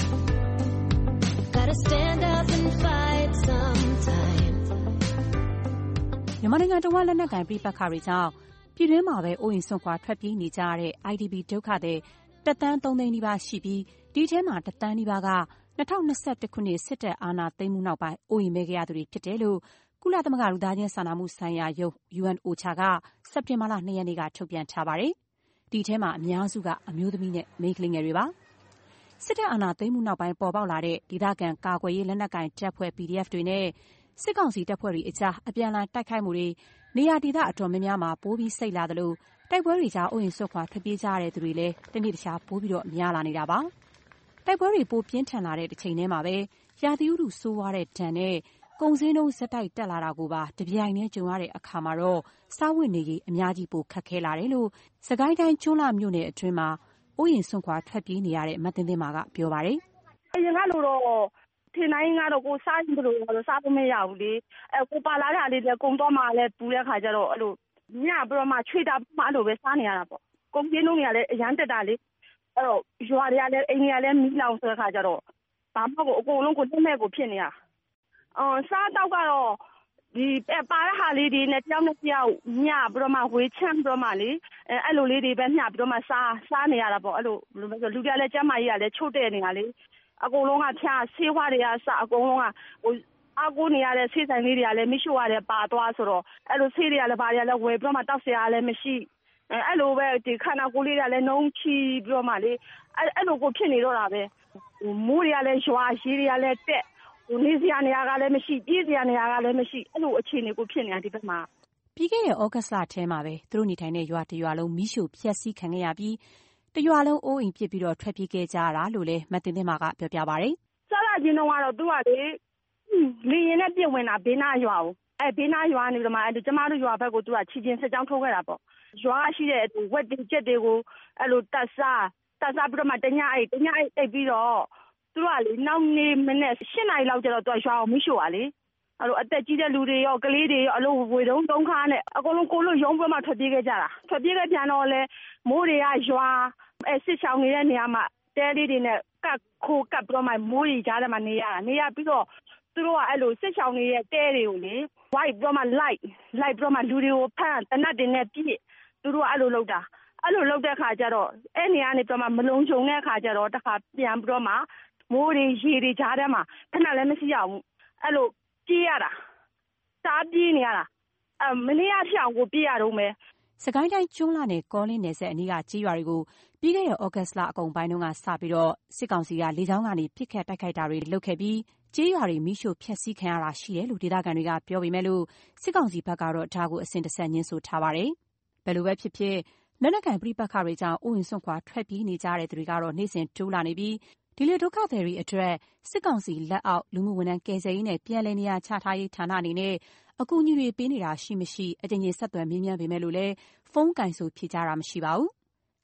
Gotta stand up and fight sometime. မြန်မာနိုင်ငံတဝန်းလက်နက်ကိုင်ပြည်ပခါတွေကြောင့်ပြည်တွင်းမှာပဲအိုးအိမ်စွန့်ခွာထွက်ပြေးနေကြရတဲ့ အိုင်ဒီပီ ဒုက္ခသည်တစ်သန်းသုံးသိန်းနီးပါးရှိပြီးဒီထဲမှာတစ်သန်းနီးပါးကtwenty twenty-oneခုနှစ်စစ်တပ်အာဏာသိမ်းမှုနောက်ပိုင်းအိုးအိမ်မဲ့ခဲ့ရသူတွေဖြစ်တယ်လို့ကုလသမဂ္ဂလူသားချင်းစာနာမှုဆိုင်ရာရုံး U N O C H A ကစက်တင်ဘာလtwoရက်နေ့ကထုတ်ပြန်ထားပါတယ်။ဒီထဲမှာအများစုကအမျိုးသမီးနဲ့မိန်းကလေးငယ်တွေပါ။စစ်တပ်အာဏာသိမ်းမှုနောက်ပိုင်းပေါ်ပေါက်လာတဲ့ဒေသခံကာကွယ်ရေးလက်နက်ကိုင်တပ်ဖွဲ့ P D F တွေနဲ့စစ်ကောင်စီတပ်ဖွဲ့တွေအကြားအပြန်အလှန်တိုက်ခိုက်မှုတွေနေရာဒေသအတော်များများမှာပိုပြီးစိတ်လာသလိုတိုက်ပွဲတွေကြားအိုးအိမ်ဆွတ်ခွာထွက်ပြေးကြရတဲ့သူတွေလည်းတနေ့တခြားပိုပြီးတော့များလာနေတာပါ။တိုက်ပွဲတွေပိုပြင်းထန်လာတဲ့တစ်ချိန်တည်းမှာပဲရာသီဥတုဆိုးဝါးတဲ့ဒဏ်နဲ့ကုန်စည်နှုန်းဆက်တိုက်တက်လာတာကိုပါတပြိုင်တည်းကြုံရတဲ့အခါမှာတော့စားဝတ်နေရေးအများကြီးပိုခက်ခဲလာတယ်လို့စကိုင်းတိုင်းကျွန်းလှမြို့နယ်အတွင်းမှာအိုးအိမ်ဆွတ်ခွာထွက်ပြေးနေရတဲ့မသိန်းသိန်းမာကပြောပါတယ်။အရင်ကလိုတော့ထင်တိုင်းကတော့ကိုစားရင်ဘယ်လိုလဲစားလို့မရဘူးလေအဲကိုပါလာတဲ့အားလေးလည်းကုံတော့မှလည်းပူတဲ့ခါကျတော့အဲ့လိုညပြီးတော့မှချွေတာမှအဲ့လိုပဲစားနေရတာပေါ့ကုန်ပြင်းလုံးတွေကလည်းအရန်တက်တာလေအဲ့တော့ရွာတွေကလည်းအိမ်တွေကလည်းမီးလောင်ဆိုတဲ့ခါကျတော့ဘာမှကိုအကုန်လုံးကိုတက်မဲ့ကိုဖြစ်နေရအော်စားတော့ကတော့ဒီပါတဲ့ဟာလေးတွေနဲ့တယောက်နဲ့တယောက်ညပြီးတော့မှဝေးချမ်းပြီးတော့မှလေအဲအဲ့လိုလေးတွေပဲညပြီးတော့မှစားစားနေရတာပေါ့အဲ့လိုဘယ်လိုလဲဆိုလူတွေကလည်းကျမကြီးကလည်းချို့တဲ့နေတာလေအကုန်လုံးကဖြာဆေးဝါးတွေကစအကုန်လုံးကဟိုအကူနေရတဲ့ဆေးဆိုင်လေးတွေကလည်းမရှိရတယ်ပါသွားဆိုတော့အဲ့လိုဆေးတွေကလည်းဘာတွေကလည်းဝယ်ပြီးတော့မှတောက်ဆရာလည်းမရှိအဲအဲ့လိုပဲဒီခန္ဓာကိုယ်လေးတွေကလည်းနှုံးချီပြီးတော့မှလေအဲ့အဲ့လိုကိုဖြစ်နေတော့တာပဲဟိုမိုးတွေကလည်းရွာရေတွေကလည်းတက်ဟိုနေစရာနေရာကလည်းမရှိပြေးစရာနေရာကလည်းမရှိအဲ့လိုအခြေအနေကိုဖြစ်နေတာဒီဘက်မှာပြီးခဲ့တဲ့ဩဂတ်စ်လထဲမှာပဲသူတို့နေထိုင်တဲ့ရွာတရွာလုံးမီးရှို့ဖျက်ဆီးခံခဲ့ရပြီးတရွာလုံးအိုးအိမ်ပြစ်ပြီးတော့ထွက်ပြေးခဲ့ကြရတာလို့လည်းမသိန်းသိန်းမာကပြောပြပါဗျ။စားရခြင်းတော့ကတော့သူကလေလေရင်နဲ့ပြစ်ဝင်တာဘေးနာရွာကိုအဲဘေးနာရွာနေတော့မှအဲကျမတို့ရွာဘက်ကိုသူကချီချင်းစစ်ကြောင်းထိုးခဲ့တာပေါ့။ရွာရှိတဲ့ဝက်တွေကြက်တွေကိုအဲ့လိုတက်စားတက်စားပြီးတော့မှတညအိတ်တညအိတ်အိတ်ပြီးတော့သူကလေနောက်နေ့မနေ့၈နာရီလောက်ကျတော့သူကရွာကိုမီးရှို့ပါလေ။အဲ့လိုအသက်ကြီးတဲ့လူတွေရောကလေးတွေရောအလိုဝေတုံးတုံးခါနဲ့အကုန်လုံးကိုလို့ရုံးပြီးမှထွက်ပြေးခဲ့ကြတာထွက်ပြေးခဲ့ပြန်တော့လေမိုးတွေကရွာအဲစစ်ဆောင်နေတဲ့နေရာမှာတဲလေးတွေနဲ့ကတ်ခိုးကတ်ပြီးတော့မှမိုးရီကြားထဲမှာနေရတာနေရပြီးတော့သူတို့ကအဲ့လိုစစ်ဆောင်နေတဲ့တဲတွေကိုလေဝိုက်ပြီးတော့မှလိုက်လိုက်ပြီးတော့မှလူတွေကိုဖမ်းတနတ်တွေနဲ့ပြည့်သူတို့ကအဲ့လိုလုပ်တာအဲ့လိုလုပ်တဲ့ခါကျတော့အဲ့နေရာနေပြီးတော့မှမလုံခြုံတဲ့ခါကျတော့တခါပြန်ပြီးတော့မှမိုးတွေရေတွေကြားထဲမှာခဏလည်းမရှိရဘူးအဲ့လိုပြေးရတာစားပြေးနေရတာအမနေ့ကဖြောင်းကိုပြေးရတော့မယ်စကိုင်းတိုင်းကျွန်းလှနယ်ကောလင်းနယ်ဆက်အနီးကကြေးရွာတွေကိုပြီးခဲ့တဲ့ဩဂတ်စ်လအကုန်ပိုင်းတုန်းကစပြီးတော့စစ်ကောင်စီကလေကြောင်းကနေပစ်ခတ်တိုက်ခိုက်တာတွေလုပ်ခဲ့ပြီးကြေးရွာတွေမိရှို့ဖျက်ဆီးခံရတာရှိတယ်လို့ဒေသခံတွေကပြောပေမဲ့လို့စစ်ကောင်စီဘက်ကတော့ဒါကိုအစဉ်တဆက်ညှင်းဆိုထားပါတယ်။ဘယ်လိုပဲဖြစ်ဖြစ်လက်နက်ကိုင်ပြိပခါတွေကြောင့်အိုးအိမ်စွန့်ခွာထွက်ပြေးနေကြတဲ့သူတွေကတော့နေ့စဉ်တိုးလာနေပြီးဒီလိုဒုက္ခသည်တွေအတွက်စစ်ကောင်စီလက်အောက်လူမှုဝန်ထမ်းကယ်ဆယ်ရေးနဲ့ပြည်လည်နေရာချထားရေးဌာနအနေနဲ့အကူအညီတွေပေးနေတာရှိမရှိအကြိမ်ကြိမ်ဆက်သွယ်မေးမြန်းပေမဲ့လို့လည်းဖုန်းကင်ဆိုဖြေကြတာမရှိပါဘူး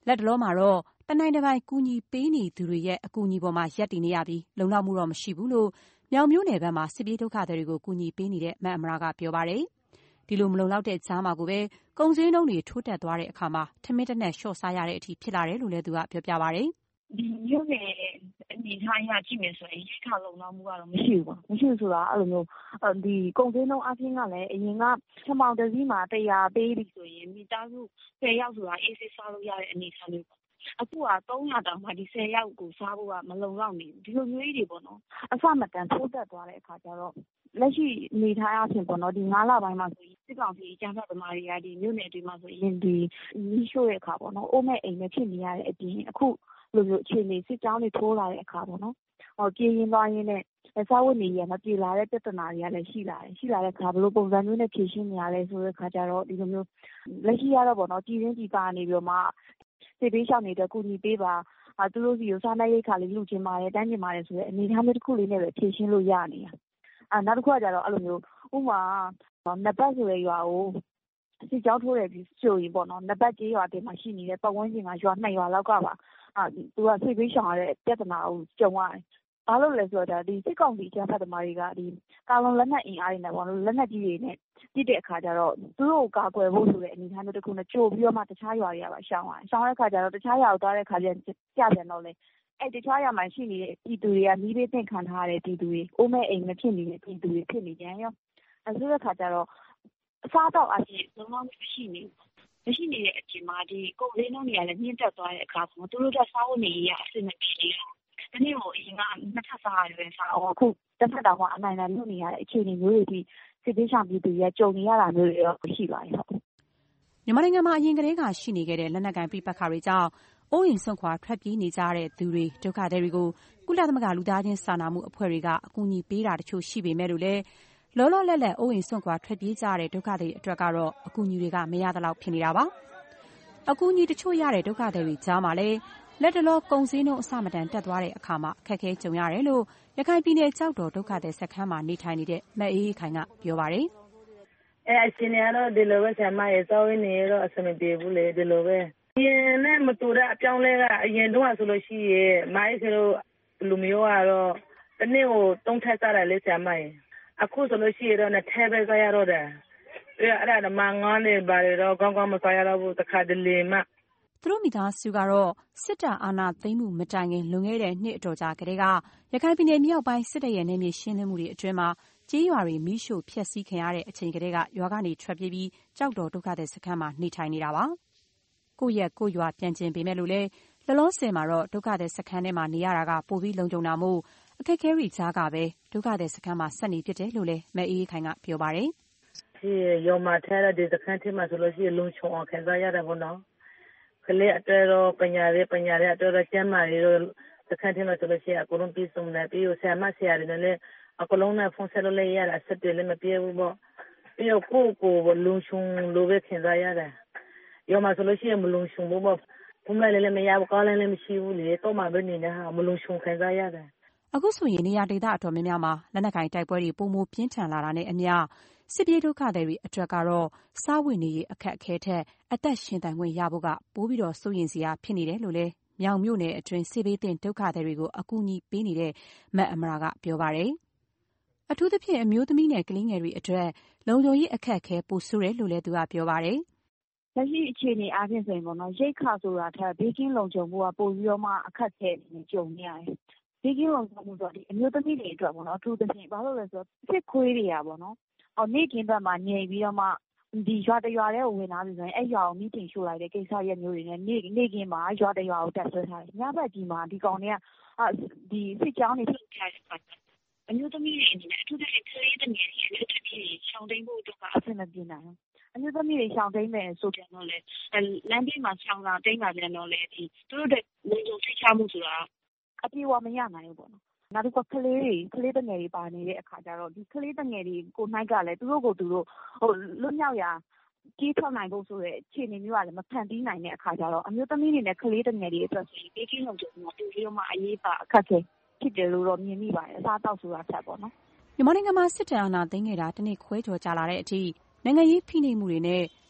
လက်တလောမှာတော့တနိုင်တပိုင်ကူညီပေးနေသူတွေရဲ့အကူအညီပေါ်မှာရပ်တည်နေရပြီးလုံလောက်မှုတော့မရှိဘူးလို့မြောင်မြို့နယ်ဘက်မှာစစ်ပြေးဒုက္ခသည်တွေကိုကူညီပေးနေတဲ့မအမရာကပြောပါတယ်။ဒီလိုမလုံလောက်တဲ့ကြားမှာကိုပဲကုန်စည်နှုန်းတွေထိုးတက်သွားတဲ့အခါမှာထမင်းတစ်နက်လျှော့စားရတဲ့အထိဖြစ်လာတယ်လို့လည်းသူကပြောပြပါတယ်။ဒီမျိုးနဲ့အနေထားအရကြည့်မယ်ဆိုရင်ရိတ်ခါလုံလောက်မှုကတော့မရှိဘူးပေါ့မရှိဘူးဆိုတာအဲ့လိုမျိုးဒီကုန်စည်နှုန်းအပြင်ကလည်းအရင်ကထမောင်တစ်စီးမှာတရားပေးပြီးဆိုရင်မိသားစုဆယ်ယောက်ဆိုတာအေးစစ်စားလို့ရတဲ့အနေအထားမျိုးပေါ့အခုကသုံးရာတောင်မှဒီဆယ်ယောက်ကိုစားဖို့ကမလုံလောက်နေဘူးဒီလိုမျိုးကြီးတွေပေါ့နော်အစမတန်ထိုးတက်သွားတဲ့အခါကျတော့လက်ရှိနေထားရခြင်းပေါ့နော်ဒီငါးလပိုင်းမှာဆိုရင်စစ်ကောင်စီကျန်းဖတ်သမားတွေကဒီမြို့နယ်တွေမှာဆိုရင်ဒီမီးရှို့တဲ့အခါပေါ့နော်အိုးမဲ့အိမ်မဲ့ဖြစ်နေရတဲ့အပြင်အခုလိုမျိုးအခြေအနေစစ်ကြောင်းတွေထိုးလာတဲ့အခါပေါ့နော်ဟောပြေးရင်သွားရင်းနဲ့စားဝတ်နေရမပြေလာတဲ့ပြဿနာတွေကလည်းရှိလာတယ်ရှိလာတဲ့အခါဘလို့ပုံစံမျိုးနဲ့ဖြေရှင်းနေရလဲဆိုတဲ့အခါကျတော့ဒီလိုမျိုးလက်ရှိရတော့ပေါ့နော်ကြည်ရင်းကြည်ပါနေပြီးတော့မှစစ်ပေးရှောင်နေတဲ့ကုညီပေးပါအဲသူတို့စီကိုစားနပ်ရိက္ခာလေးလူချင်းပါတယ်တန်းချင်းပါတယ်ဆိုတဲ့အနေအထားမျိုးတစ်ခုလေးနဲ့ပဲဖြေရှင်းလို့ရနေတာအဲနောက်တစ်ခုကကျတော့အဲ့လိုမျိုးဥမာနပတ်ဆိုတဲ့ရွာကိုစစ်ကြောင်းထိုးတယ်ပြီးဆိုရင်ပေါ့နော်နပတ်ကျေးရွာတင်မှာရှိနေတဲ့ပတ်ဝန်းကျင်ကရွာနှစ်ရွာလောက်ကပါအဲသူကစစ်ပေးရှောင်ရတဲ့ပြဿနာကိုကြုံရတယ်ဘာလို့လဲဆိုတော့ဒီစစ်ကောင်စီကျန်းဖတ်သမားတွေကဒီကာလုံလက်နက်အင်အားတွေနဲ့ပေါ့နော်လက်နက်ကြီးတွေနဲ့ပြစ်တဲ့အခါကျတော့သူတို့ကာကွယ်ဖို့ဆိုတဲ့အနေအထားမျိုးတစ်ခုနဲ့ကြိုပြီးတော့မှတခြားရွာတွေကပါရှောင်ရတယ်ရှောင်တဲ့အခါကျတော့တခြားရွာကိုသွားတဲ့အခါကျကြပြန်တော့လေအဲ့တခြားရွာမှာရှိနေတဲ့ပြည်သူတွေကမိဘေးသင့်ခံထားရတဲ့ပြည်သူတွေအိုးမဲ့အိမ်မဖြစ်နေတဲ့ပြည်သူတွေဖြစ်နေကြရောအဲဆိုတဲ့အခါကျတော့အစားတော့အဖြစ်လုံးဝမရှိနေမရှိနေတဲ့အချိန်မှာဒီကုန်စည်နှုန်းတွေကလည်းမြင့်တက်သွားတဲ့အခါမှာသူတို့ကစားဖို့နေရအဆင်မပြေနေဘူးဒီနေ့ကိုအရင်ကနှစ်ထပ်စားရတယ်စားအောင်အခုတစ်ဖက်တော့အနိုင်နိုင်လုပ်နေရတဲ့အခြေအနေမျိုးတွေပြီးစစ်ပေးဆောင်ပြည်သူတွေကကြုံနေရတာမျိုးတွေတော့ရှိပါတယ်ဟုတ်မြန်မာနိုင်ငံမှာအရင်ကတည်းကရှိနေခဲ့တဲ့လက်နက်ကိုင်ပြပခါတွေကြောင့်အိုးအိမ်ဆွန့်ခွာထွက်ပြေးနေကြတဲ့သူတွေဒုက္ခသည်တွေကိုကုလသမဂ္ဂလူသားချင်းစာနာမှုအဖွဲ့တွေကအကူအညီပေးတာတချို့ရှိပေမဲ့လို့လည်းလောလောလတ်လတ်အိုးအိမ်ဆွန့်ခွာထွက်ပြေးကြတဲ့ဒုက္ခသည်အတွက်ကတော့အကူအညီတွေကမရသလောက်ဖြစ်နေတာပါအကူအညီတချို့ရတဲ့ဒုက္ခသည်တွေကြားမှာလည်းလက်တလောကုန်စည်နှုန်းအဆမတန်တက်သွားတဲ့အခါမှာအခက်အခဲကြုံရတယ်လို့ရခိုင်ပြည်နယ်ကြောက်တော်ဒုက္ခသည်စခန်းမှာနေထိုင်နေတဲ့မအေးခိုင်ကပြောပါတယ်။အဲအရှင်ရတော့ဒီလိုပဲဆံမရဲ့စောင်းနေရတော့အဆင်မပြေဘူးလေဒီလိုပဲ။ဒီနဲ့မတူတဲ့အပြောင်းလဲကအရင်တုန်းကဆိုလို့ရှိရင်မိုင်းဆိုလို့လူမျိုးကတော့တနေ့ကိုသုံးထက်စားတယ်လေဆံမရဲ့အခုဆိုလို့ရှိရင်တော့နှစ်ထက်ပဲစားရတော့တယ်။အဲအဲ့ဒါမှငန်းနေပါတော့ကောင်းကောင်းမစားရတော့ဘူးတခါတလေမှသူတို့မိသားစုကတော့စစ်တပ်အာဏာသိမ်းမှုမတိုင်ခင်လွန်ခဲ့တဲ့နှစ်အတော်ကြာကတည်းကရခိုင်ပြည်နယ်မြောက်ပိုင်းစစ်တပ်ရဲ့နယ်မြေရှင်းလင်းမှုတွေအတွင်းမှာကြေးရွာတွေမိရှို့ဖျက်ဆီးခံရတဲ့အချိန်ကတည်းကရွာကနေထွက်ပြေးပြီးကြောက်တော်ဒုက္ခသည်စခန်းမှာနေထိုင်နေတာပါ။ကိုယ့်ရဲ့ကိုယ့်ရွာပြန်ကျင်ပေမဲ့လို့လည်းလောလောဆယ်မှာတော့ဒုက္ခသည်စခန်းထဲမှာနေရတာကပိုပြီးလုံခြုံတာမို့အခက်အခဲတွေကြားကပဲဒုက္ခသည်စခန်းမှာဆက်နေဖြစ်တယ်လို့လည်းမအေးခိုင်ကပြောပါတယ်။ဒီရောမထဲတဲ့ဒီစခန်းထဲမှာဆိုလို့ရှိရင်လုံခြုံအောင်ခံစားရတာပေါ့နော်။ကလေးအတွက်တော့ပညာရေးပညာရေးအတွက်တော့ကျန်းမာရေးတော့စခန်းထဲမှာဆိုလို့ရှိရင်အကုန်လုံးပြည့်စုံတယ်ပြီးတော့ဆရာမဆရာတွေလည်းအကုန်လုံးနဲ့ဖုန်းဆက်လို့လည်းရတာဆက်တယ်လည်းမပြေဘူးပေါ့ပြီးတော့ကိုကိုလုံချုံလိုပဲခင်စားရတယ်ရောမှာဆိုလို့ရှိရင်မလုံချုံဘူးပေါ့ဘုံလည်းလည်းမရဘူးကောင်းလည်းလည်းမရှိဘူးလေတော့မှပဲနေတဲ့ဟာမလုံချုံခင်စားရတယ်အခုဆိုရင်နေရာဒေသအတော်များများမှာလက်နက်ကိုင်တိုက်ပွဲတွေပုံမပြင်းထန်လာတာနဲ့အမျှစစ်ပြေးဒုက္ခသည်တွေအတွက်ကတော့စားဝတ်နေရေးအခက်အခဲထက်အသက်ရှင်သန်ခွင့်ရဖို့ကပိုပြီးတော့စိုးရိမ်စရာဖြစ်နေတယ်လို့လည်းမြောင်မြို့နယ်အတွင်းစစ်ဘေးသင့်ဒုက္ခသည်တွေကိုအကူအညီပေးနေတဲ့မတ်အမရာကပြောပါတယ်။အထူးသဖြင့်အမျိုးသမီးနဲ့ကလေးငယ်တွေအတွက်လုံခြုံရေးအခက်အခဲပိုဆိုးတယ်လို့လည်းသူကပြောပါတယ်။လက်ရှိအခြေအနေအားဖြင့်ဆိုရင်ပေါ့နော်ရိတ်ခါဆိုတာထက်ဘေးကင်းလုံခြုံမှုကပိုပြီးတော့မှအခက်အခဲကြုံနေရတယ်။ဘေးကင်းလုံခြုံမှုဆိုတော့ဒီအမျိုးသမီးတွေအတွက်ပေါ့နော်အထူးသဖြင့်ဘာလို့လဲဆိုတော့စစ်ခွေးတွေကပေါ့နော်အော်နေ့ကင်းဘက်မှာညင်ပြီးတော့မှဒီရွာတရွာတဲ့ကိုဝင်လာပြီဆိုရင်အဲ့ရွာကိုမိတင်ရှို့လိုက်တဲ့ကိစ္စရက်မျိုးတွေနဲ့နေ့နေ့ကင်းမှာရွာတရွာကိုတက်ဆွဲထားတယ်ညဘက်ကြီးမှာဒီကောင်တွေကဒီစစ်ကြောင်းတွေထုတ်ထားတယ်အမျိုးသမီးတွေအနေနဲ့အထူးသဖြင့်ကလေးတွေငယ်တွေအမျိုးသမီးတွေရှောင်တိန်ဖို့အတွက်ကအဆင်မပြေနိုင်ဘူးအမျိုးသမီးတွေရှောင်တိန်မယ်ဆိုပြန်တော့လေလမ်းဘေးမှာရှောင်တာတိန်တာပြန်တော့လေဒီသူတို့တွေလုံခြုံစိတ်ချမှုဆိုတာအပြေအဝမရနိုင်ဘူးပေါ့နော်နောက်တစ်ခါကလေးတွေကလေးတငယ်တွေပါနေတဲ့အခါကျတော့ဒီကလေးတငယ်တွေကိုနိုင်ကလည်းသူတို့ကိုသူတို့ဟိုလွတ်မြောက်ရာကြီးထွက်နိုင်ဖို့ဆိုတဲ့အခြေအနေမျိုးကလည်းမဖန်တီးနိုင်တဲ့အခါကျတော့အမျိုးသမီးတွေနဲ့ကလေးတငယ်တွေအတွက်ဆိုရင်ဘေးကင်းလုံခြုံမှုတူပြီးတော့မှအရေးပါအခက်အခဲဖြစ်တယ်လို့တော့မြင်မိပါတယ်အစားတောက်ဆိုတာဆက်ပေါ့နော်မြန်မာနိုင်ငံမှာစစ်တပ်အာဏာသိမ်းခဲ့တာတနည်းခွဲကျော်ကြာလာတဲ့အထိနိုင်ငံရေးဖိနှိပ်မှုတွေနဲ့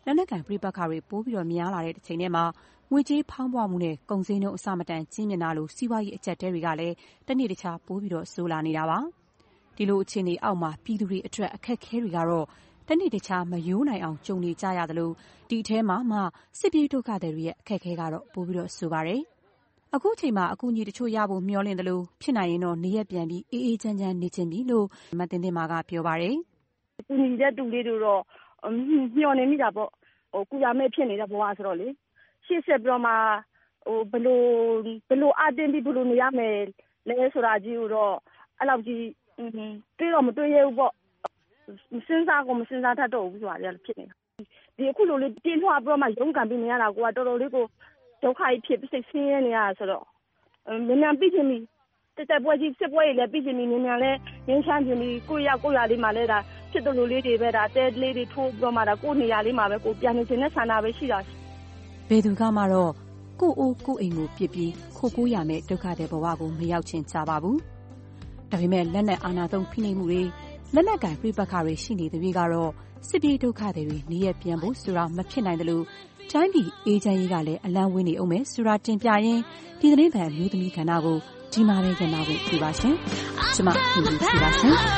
လက်နက်ကိုင်ပဋိပက္ခတွေပိုပြီးများလာတဲ့တစ်ချိန်တည်းမှာငွေကြေးဖောင်းပွမှုနဲ့ကုန်စည်နှုန်းအဆမတန်ကြီးမြင့်လာလို့စီးပွားရေးအကျပ်အတည်းတွေကလည်းတစ်နေ့တစ်ခြားပိုပြီးဆိုးလာနေတာပါ။ဒီလိုအခြေအနေအောက်မှာပြည်သူတွေအတွက်အခက်အခဲတွေကတော့တစ်နေ့တစ်ခြားမယိုးနိုင်အောင်ကြုံနေကြရသလိုဒီအထဲမှာမှစစ်ပြေးဒုက္ခသည်တွေရဲ့အခက်အခဲကတော့ပိုပြီးဆိုးပါတယ်။အခုချိန်မှာအကူအညီတချို့ရဖို့မျှော်လင့်သလိုဖြစ်နိုင်ရင်တော့နေရက်ပြန်ပြီးအေးအေးချမ်းချမ်းနေချင်ပြီလို့မတင်တင်မာကပြောပါတယ်။အကူအညီတဲ့တူလေးတို့တော့မျှော်နေမိတာပေါ့။ဟိုကုရမဲ့ဖြစ်နေတဲ့ဘဝဆိုတော့လေရှေ့ဆက်ပြီးတော့မှဟိုဘလို့ဘလို့အတင်းပြီးဘလို့နေရမယ်လဲဆိုတာကြီးတော့အဲ့လောက်ကြီးတွေးတော့မတွေးရဘူးပေါ့စဉ်းစားကိုမစဉ်းစားတတ်တော့ဘူးဆိုတာလည်းဖြစ်နေတာဒီအခုလိုလေးတင်းထွားပြီးတော့မှရုန်းကန်ပြီးနေရတာကိုကတော်တော်လေးကိုဒုက္ခကြီးဖြစ်စိတ်ဆင်းရဲနေရတာဆိုတော့မြန်မြန်ပြီးချင်းပြီတက်တက်ပွဲကြီးစစ်ပွဲကြီးလည်းပြီးချင်းပြီမြန်မြန်လည်းငင်းချမ်းချင်းပြီကိုရကိုရလေးမှလည်းဒါဖြစ်တော်လိုလေးတွေပဲဒါတဲလေးတွေထိုးပြီးတော့မှဒါကိုနေရာလေးမှာပဲကိုပြန်နေခြင်းနဲ့ဆန္ဒပဲရှိတာဘယ်သူကမှတော့ကိုအိုးကိုအိမ်ကိုပြစ်ပြီးခိုကိုးရမယ်ဒုက္ခတဲ့ဘဝကိုမရောက်ချင်ကြပါဘူး။ဒါပေမဲ့လက်နက်အာဏာသုံးဖိနှိပ်မှုတွေလက်နက်ကင်ပြိပက္ခတွေရှိနေတဲ့တွေကတော့စစ်ပြေးဒုက္ခတွေနေရပြန်ဖို့ဆိုတာမဖြစ်နိုင်တယ်လို့တိုင်းပြည်အေဂျင့်ရေးကလည်းအလံဝင်းနေအောင်မယ်ဆိုတာတင်ပြရင်းဒီသတင်းပန်မျိုးသမီးခန္ဓာကိုဒီမှာပဲကဏ္ဍကိုပြပါရှင်။ကျွန်မခင်ဗျပြပါရှင်။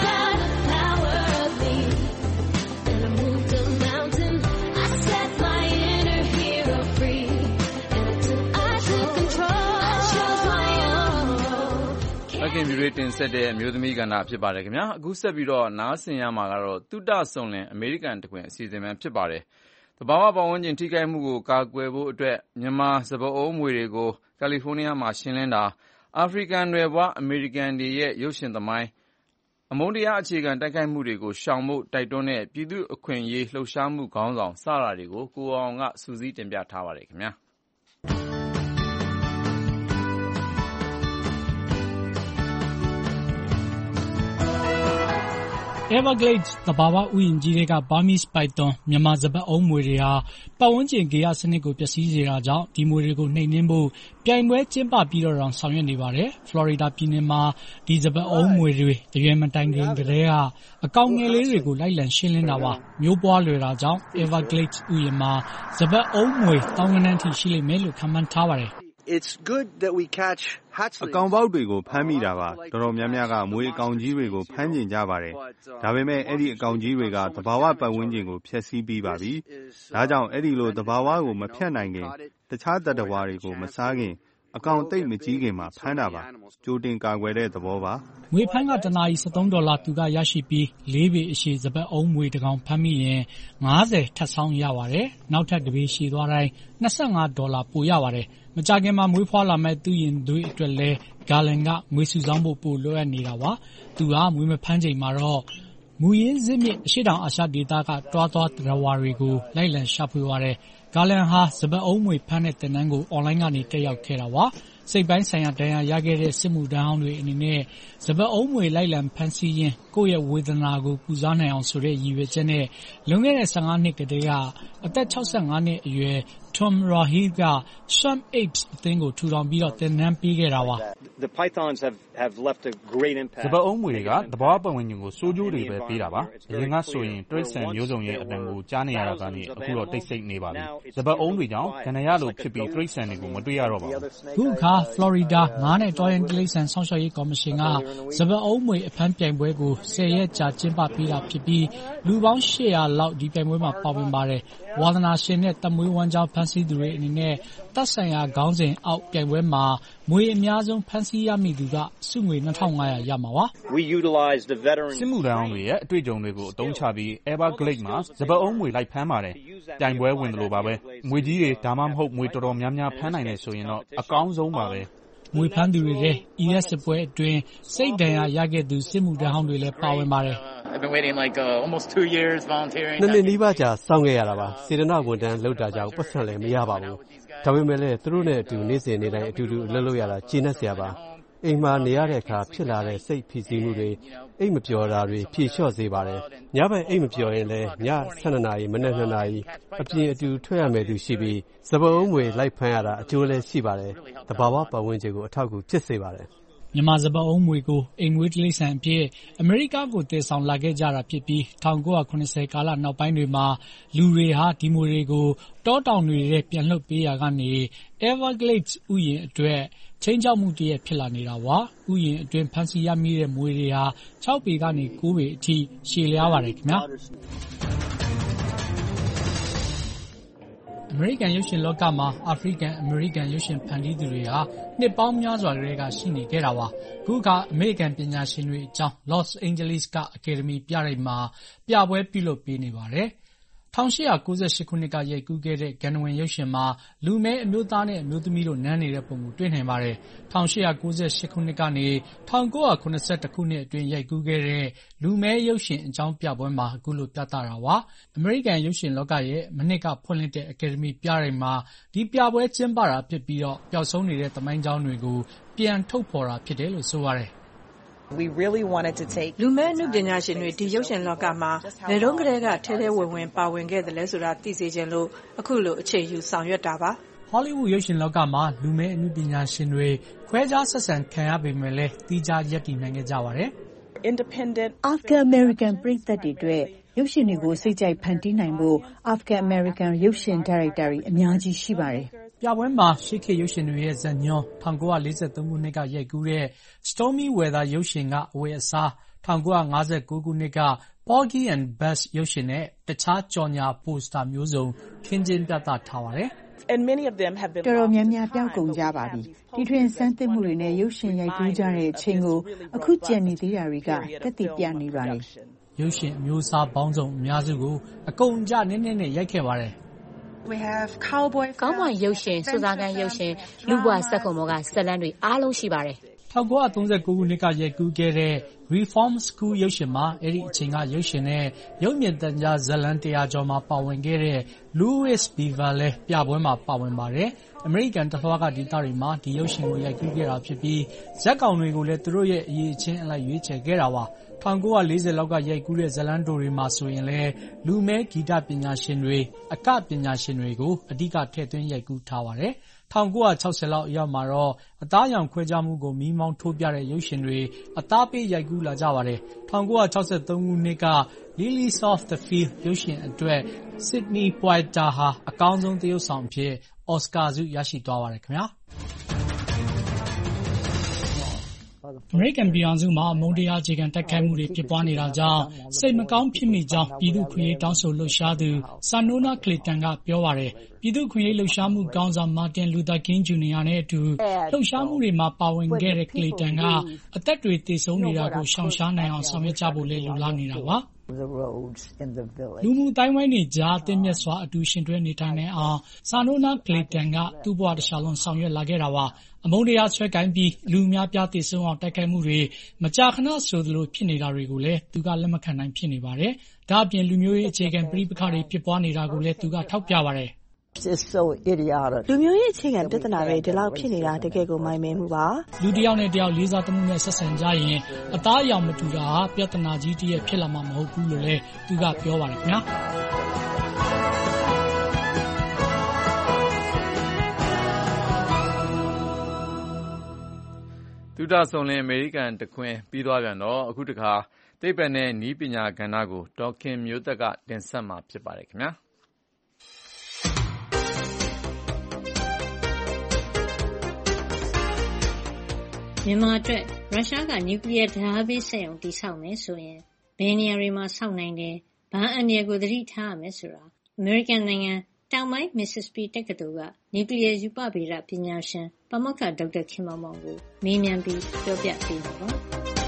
အခင်ဗျူရေးတင်ဆက်တဲ့အမျိုးသမီးကဏ္ဍဖြစ်ပါတယ်ခင်ဗျာအခုဆက်ပြီးတော့နားဆင်ရမှာကတော့တုဒဆုံလင်အမေရိကန်တခွင်အစီအစဉ်ပဲဖြစ်ပါတယ်တဘာဝပတ်ဝန်းကျင်ထိခိုက်မှုကိုကာကွယ်ဖို့အတွက်မြန်မာစပအုံးမွေတွေကိုကယ်လီဖိုးနီးယားမှာရှင်းလင်းတာအာဖရိကန်နွယ်ဖွားအမေရိကန်တွေရဲ့ရုပ်ရှင်သမိုင်းအမုန်းတရားအခြေခံတိုက်ခိုက်မှုတွေကိုရှောင်ဖို့တိုက်တွန်းတဲ့ပြည်သူ့အခွင့်အရေးလှုပ်ရှားမှုခေါင်းဆောင်စတာတွေကိုကိုအောင်ကစူးစီးတင်ပြထားပါတယ်ခင်ဗျာ Everglades သဘာဝဥယျာဉ်ကြီးတွေက Burmese python မြန်မာစပါးအုံးမြွေတွေဟာပတ်ဝန်းကျင်ဂေဟစနစ်ကိုပျက်စီးစေတာကြောင့်ဒီမြွေတွေကိုနှိမ်နင်းဖို့ပြိုင်ပွဲကျင်းပပြီးတော့တောင်ဆောင်ရွက်နေပါတယ်။ Florida ပြည်နယ်မှာဒီစပါးအုံးမြွေတွေတရွယ်မတိုင်ခင်ကတည်းကအကောင်ငယ်လေးတွေကိုလိုက်လံရှင်းလင်းတာပါ။မျိုးပွားလွယ်တာကြောင့် Everglades ဥယျာဉ်မှာစပါးအုံးမြွေသောင်းဂဏန်းထိရှိလိမ့်မယ်လို့ခန့်မှန်းထားပါတယ်။ It's good that we catch hatchlings. အကောင်ပေါက်တွေကိုဖမ်းမိတာပါတော်တော်များများကမွေအကောင်ကြီးတွေကိုဖမ်းကျင်ကြပါတယ်ဒါပေမဲ့အဲ့ဒီအကောင်ကြီးတွေကသဘာဝပတ်ဝန်းကျင်ကိုဖျက်ဆီးပြီးပါပြီဒါကြောင့်အဲ့ဒီလိုသဘာဝကိုမဖျက်နိုင်ခင်တခြားတတဝါတွေကိုမစားခင်အကောင်တိတ်မကြီးခင်မှာဖမ်းတာပါကြိုတင်ကာကွယ်တဲ့သဘောပါငွေဖမ်းကတနာရီ၁၃ဒေါ်လာသူကရရှိပြီးလေးပေအရှည်စပတ်အုံးမွေတစ်ကောင်ဖမ်းမိရင်၅၀ထပ်ဆောင်ရပါတယ်နောက်ထပ်တစ်ပေရှည်သွားတိုင်း၂၅ဒေါ်လာပိုရပါတယ်မကြခင်မှာမွေးဖွားလာမဲ့သူရင်တွေအတွက်လဲဂါလန်ကငွေစုဆောင်းဖို့ပို့လွှဲနေတာပါသူကမွေးမဖမ်းချိန်မှာတော့မူရင်းစစ်မြစ်အရှိတောင်အာရှဒေသကတွားသွားတရဝါတွေကိုလိုက်လံရှာဖွေရတယ်ဂါလန်ဟာစပတ်အုံးမွေဖမ်းတဲ့တင်နန်းကိုအွန်လိုင်းကနေတက်ရောက်ခဲ့တာပါစိတ်ပိုင်းဆိုင်ရာဒဏ်ရာရခဲ့တဲ့စစ်မှုထမ်းဟောင်းတွေအနေနဲ့စပတ်အုံးမွေလိုက်လံဖမ်းဆီးရင်းကိုယ့်ရဲ့ဝေဒနာကိုကုစားနိုင်အောင်ဆိုတဲ့ရည်ရွယ်ချက်နဲ့လွန်ခဲ့တဲ့၁၅နှစ်ကတည်းကအသက်၆၅နှစ်အရွယ် Tom Rahil က Swamp Apes အသင်းကိုထူထောင်ပြီးတော့သင်တန်းပေးခဲ့တာပါ The pythons have have left a great impact စပတ်အုံးမွေတွေကသဘာဝပတ်ဝန်းကျင်ကိုစိုးကျိုးတွေပဲပေးတာပါအရင်ကဆိုရင်တွဲဆန်မျိုးစုံရဲ့အတန်ကိုကြားနေရတာကနေအခုတော့တိတ်ဆိတ်နေပါပြီစပတ်အုံးတွေကြောင့်ခန္ဓာရလိုဖြစ်ပြီးတွဲဆန်တွေကိုမတွေ့ရတော့ပါဘူးခုအခါ Florida ငါးနဲ့တောင်တိရစ္ဆာန်ဆောင်းရှောက်ရေးကော်မရှင်ကစပတ်အုံးမွေအဖမ်းပြိုင်ပွဲကို၁၀ရက်ကြာကျင်းပပေးတာဖြစ်ပြီးလူပေါင်း၈၀၀လောက်ဒီပြိုင်ပွဲမှာပါဝင်ပါတယ်ဝါသနာရှင်နဲ့တမွေးဝမ်းကြောင်းဖမ်းဆီးသူတွေအနေနဲ့တပ်ဆိုင်ရာခေါင်းစဉ်အောက်ပြိုင်ပွဲမှာမွေအများဆုံးဖမ်းဆီးရမိသူကစုငွေ၂၅၀၀ရမှာပါ We utilized the veteran စစ်မှုထမ်းတွေရဲ့အတွေ့အကြုံတွေကိုအသုံးချပြီး Everglades မှာစပတ်အုံးမွေလိုက်ဖမ်းပါတယ်ပြိုင်ပွဲဝင်တယ်လို့ပါပဲမွေကြီးတွေဒါမှမဟုတ်မွေတော်တော်များများဖမ်းနိုင်တယ်ဆိုရင်တော့အကောင်းဆုံးပါပဲမွေဖမ်းသူတွေရဲ့အီရက်စစ်ပွဲအတွင်းစိတ်ဒဏ်ရာရခဲ့သူစစ်မှုထမ်းဟောင်းတွေလည်းပါဝင်ပါတယ် I've been waiting like uh, almost two years volunteering နှစ်နှစ်နီးပါးကြာစောင့်ခဲ့ရတာပါစေတနာဝန်ထမ်းလုပ်တာကြောင့်ပတ်စံလည်းမရပါဘူးဒါပေမဲ့လည်းသူတို့နဲ့အတူနေ့စဉ်နေ့တိုင်းအတူတူလှုပ်လို့ရတာကျေနပ်စရာပါအိမ်မှာနေရတဲ့အခါဖြစ်လာတဲ့စိတ်ဖိစီးမှုတွေအိမ်မပျော်တာတွေဖြေလျှော့စေပါတယ်ညဘက်အိမ်မပျော်ရင်လည်းည၁၂နာရီမနက်၂နာရီအပြင်အတူထွက်ရမယ်သူရှိပြီးစပတ်အုံးမွေလိုက်ဖမ်းရတာအကျိုးလည်းရှိပါတယ်တဘာဝပတ်ဝန်းကျင်ကိုအထောက်အကူဖြစ်စေပါတယ်မမြန်မာစပါးအုံးမြွေကိုအိမ်မွေးတိရစ္ဆာန်အဖြစ်အမေရိကကိုသယ်ဆောင်လာခဲ့ကြတာဖြစ်ပြီး၁၉၇၀ကာလနောက်ပိုင်းတွေမှာလူတွေဟာဒီမြွေတွေကိုတောတောင်တွေထဲပြန်လွှတ်ပေးရာကနေ Everglades ဥယျာဉ်အတွက်ခြိမ်းခြောက်မှုတရပ်ဖြစ်လာနေတာပါ။ဥယျာဉ်အတွင်းဖမ်းဆီးရမိတဲ့မြွေတွေဟာ၆ပေကနေ၉ပေအထိရှည်လျားပါတယ်ခင်ဗျာ။အမေရိကန်ရုပ်ရှင်လောကမှာအာဖရိကန်အမေရိကန်ရုပ်ရှင်ဖန်တီးသူတွေဟာနှစ်ပေါင်းများစွာကတည်းကရှိနေခဲ့တာပါ။အခုအခါအမေရိကန်ပညာရှင်တွေအကြောင်း Los Angeles ကအကယ်ဒမီပြတိုက်မှာပြပွဲပြုလုပ်ပေးနေပါတယ်။၁၈၉၈ခုနှစ်ကရိုက်ကူးခဲ့တဲ့ဂန္ဓဝင်ရုပ်ရှင်မှာလူမည်းအမျိုးသားနဲ့အမျိုးသမီးတို့နမ်းနေတဲ့ပုံကိုတွေ့နိုင်ပါတယ်။၁၈၉၈ခုနှစ်ကနေ၁၉၇၁ခုနှစ်အတွင်းရိုက်ကူးခဲ့တဲ့လူမည်းရုပ်ရှင်အကြောင်းပြပွဲမှာအခုလိုပြသတာပါ။အမေရိကန်ရုပ်ရှင်လောကရဲ့မနှစ်ကဖွင့်လှစ်တဲ့အကယ်ဒမီပြတိုက်မှာဒီပြပွဲကျင်းပတာဖြစ်ပြီးတော့ပျောက်ဆုံးနေတဲ့သမိုင်းကြောင်းတွေကိုပြန်ထုတ်ဖော်တာဖြစ်တယ်လို့ဆိုပါတယ်။ We really wanted to take လူမဲ့အနုပညာရှင်တွေဒီရုပ်ရှင်လောကမှာဘယ်တော့ကတည်းကထဲထဲဝင်ဝင်ပါဝင်ခဲ့တယ်လဲဆိုတာသိစေချင်လို့အခုလိုအခြေယူဆောင်ရွက်တာပါ။ Hollywood ရုပ်ရှင်လောကမှာလူမဲ့အနုပညာရှင်တွေခွဲခြားဆက်ဆံခံရပေမဲ့လည်းသီးခြားရပ်တည်နိုင်ခဲ့ကြပါတယ်။ Independent African American ပရိသတ်တွေအတွက်ရုပ်ရှင်တွေကိုစိတ်ကြိုက်ဖန်တီးနိုင်ဖို့ African American ရုပ်ရှင်ဒါရိုက်တာတွေအများကြီးရှိပါတယ်။ပြပွဲမှာရှေးခေတ်ရုပ်ရှင်တွေရဲ့ဇာတ်ညွှန်း၁၉၄၃ခုနှစ်ကရိုက်ကူးတဲ့ Stormy Weather ရုပ်ရှင်ကအဝတ်အစား၁၉၅၉ခုနှစ်က Porgy and Bess ရုပ်ရှင်နဲ့တခြားကြော်ညာပိုစတာမျိုးစုံခင်းကျင်းပြသထားပါတယ်။ And many of them have been တော်တော်များများပြောက်ကုန်ကြပါပြီ။ဒီတွင်စမ်းသစ်မှုတွေနဲ့ရုပ်ရှင်ရိုက်ကူးကြတဲ့အချိန်ကိုအခုကြံနေသေးတာတွေကသက်သေပြနေပါတယ်။ရုပ်ရှင်အမျိုးအစားပေါင်းစုံအများစုကိုအကုန်အကျနည်းနည်းနဲ့ရိုက်ခဲ့ပါတယ်။ We have cowboy ကောင်းမွန်ရုပ်ရှင်စုသားကန်းရုပ်ရှင်လူ့ဘဝစက္ကူမောကဇာတ်လမ်းတွေအားလုံးရှိပါတယ်။၁၉၃၉ခုနှစ်ကရိုက်ကူးခဲ့တဲ့ Reform School ရုပ်ရှင်မှာအဲဒီအချိန်ကရုပ်ရှင်နဲ့ရုပ်မြင်သံကြားဇာတ်လမ်းတရာကျော်မှာပါဝင်ခဲ့တဲ့ Louis Beaver လည်းပြပွဲမှာပါဝင်ပါတယ်။အမေရိကန်တလွှားကဒေသတွေမှာဒီရုပ်ရှင်ကိုရိုက်ကူးခဲ့တာဖြစ်ပြီးဇာတ်ကောင်တွေကိုလည်းသူတို့ရဲ့အရေးအချင်းအလိုက်ရွေးချယ်ခဲ့တာပါ။၁၉၄၀လောက်ကရိုက်ကူးတဲ့ဇာတ်လမ်းတိုတွေမှာဆိုရင်လည်းလူမဲဂီတပညာရှင်တွေအကပညာရှင်တွေကိုအဓိကထည့်သွင်းရိုက်ကူးထားပါတယ်။၁၉၆၀လောက်အရောက်မှာတော့အသားရောင်ခွဲခြားမှုကိုမီးမောင်းထိုးပြတဲ့ရုပ်ရှင်တွေအသားပေးရိုက်ကူးလာကြပါတယ်။၁၉၆၃ခုနှစ်က Lilies of the Field ရုပ်ရှင်အတွက် Sidney Poitier ဟာအကောင်းဆုံးသရုပ်ဆောင်အဖြစ်အော်စကာဆုရရှိသွားပါတယ်ခင်ဗျာ။အမေရိကန်ပြည်ထောင်စုမှာအမုန်းတရားအခြေခံတိုက်ခိုက်မှုတွေဖြစ်ပွားနေတာကြောင့်စိတ်မကောင်းဖြစ်မိကြောင်းပြည်သူ့ခွင့်ရေးတောင်းဆိုလှုပ်ရှားသူ Sanona Clayton ကပြောပါတယ်။ပြည်သူ့ခွင့်ရေးလှုပ်ရှားမှုခေါင်းဆောင် Martin Luther King Junior နဲ့အတူလှုပ်ရှားမှုတွေမှာပါဝင်ခဲ့တဲ့ Clayton ကအသက်တွေသေဆုံးနေတာကိုရှောင်ရှားနိုင်အောင်ဆောင်ရွက်ကြဖို့လည်းလိုလားနေတာပါ။လူမှုတိုင်းဝိုင်းတွေကြားသင့်မြတ်စွာအတူရှင်တွဲနေထိုင်နိုင်အောင် Sanona Clayton ကသူ့ဘဝတစ်လျှောက်လုံးဆောင်ရွက်လာခဲ့တာပါ။အမုန်းတရားဆွဲကိုင်ပြီးလူအများပြားသေဆုံးအောင်တိုက်ခိုက်မှုတွေမကြာခဏဆိုသလိုဖြစ်နေတာတွေကိုလည်းသူကလက်မခံနိုင်ဖြစ်နေပါတယ်။ဒါ့အပြင်လူမျိုးရေးအခြေခံပဋိပက္ခတွေဖြစ်ပွားနေတာကိုလည်းသူကထောက်ပြပါတယ်။လူမျိုးရေးအခြေခံပြဿနာတွေဒီလောက်ဖြစ်နေတာတကယ်ကိုမိုင်မဲမှုပါ။လူတစ်ယောက်နဲ့တစ်ယောက်လေးစားသမှုနဲ့ဆက်ဆံကြရင်အသားအရောင်မတူတာဟာပြဿနာကြီးတစ်ရပ်ဖြစ်လာမှာမဟုတ်ဘူးလို့လည်းသူကပြောပါတယ်ခင်ဗျာ။သုတဆုံလင်းအမေရိကန်တခွင်ပြီးသွားပြန်တော့အခုတခါသိပ္ပံနဲ့နည်းပညာကဏ္ဍကိုဒေါက်ခင်မျိုးသက်ကတင်ဆက်မှာဖြစ်ပါတယ်ခင်ဗျာမြန်မာအတွက်ရုရှားကနျူကလ িয়ার ဓာတ်အားပေးစက်ရုံတည်ဆောက်မယ်ဆိုရင်ဘယ်နေရာတွေမှာဆောက်နိုင်တယ်၊ဘာအန္တရာယ်ကိုသတိထားရမယ်ဆိုတာအမေရိကန်နိုင်ငံတောင်ပိုင်းမစ်စစ်စပီတက္ကသိုလ်ကနျူကလ িয়ার ရူပဗေဒပညာရှင်ပါမောက္ခဒေါက်တာခင်မောင်မောင်ကိုမေးမြန်းပြီးပြောပြပေးပါပါ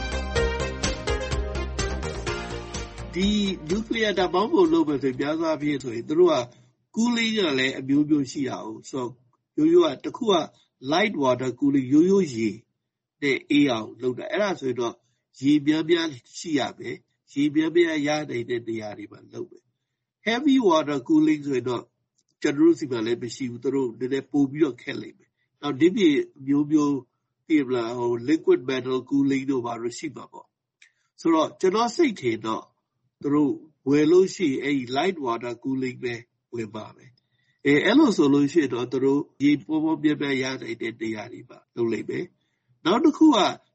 ။ဒီနျူကလ িয়ার ဓာတ်ပေါင်းဖိုလုပ်မယ်ဆိုရင်များစွာဖြင့်ဆိုရင်သူတို့က cooling ကလည်းအမျိုးမျိုးရှိရအောင်ဆိုတော့ရိုးရိုးကတစ်ခုက light water cooling ရိုးရိုးရေနဲ့အေးအောင်လုပ်တာအဲ့ဒါဆိုရင်တော့ရေများများရှိရမယ်ရေများများရနိုင်တဲ့နေရာတွေမှာလုပ်မယ် heavy water cooling ဆိုရင်တော့ကျွန်တော်တို့စီမှာလည်းမရှိဘူးသူတို့နည်းနည်းပို့ပြီးတော့ခက်လိမ့်မယ်နောက်ဒီပြမျိုးမျိုးသိမလားဟို liquid metal cooling တို့ဘာလို့ရှိမှာပေါ့ဆိုတော့ကျွန်တော်စိတ်ထင်တော့သူတို့ဝယ်လို့ရှိရင်အဲ့ဒီ light water cooling ပဲဝယ်ပါမယ်အဲအဲ့လိုဆိုလို့ရှိရင်တော့သူတို့ရေပေါ်ပေါ်ပြပြရနိုင်တဲ့နေရာတွေမှာလုပ်လိမ့်မယ်နောက်တစ်ခုက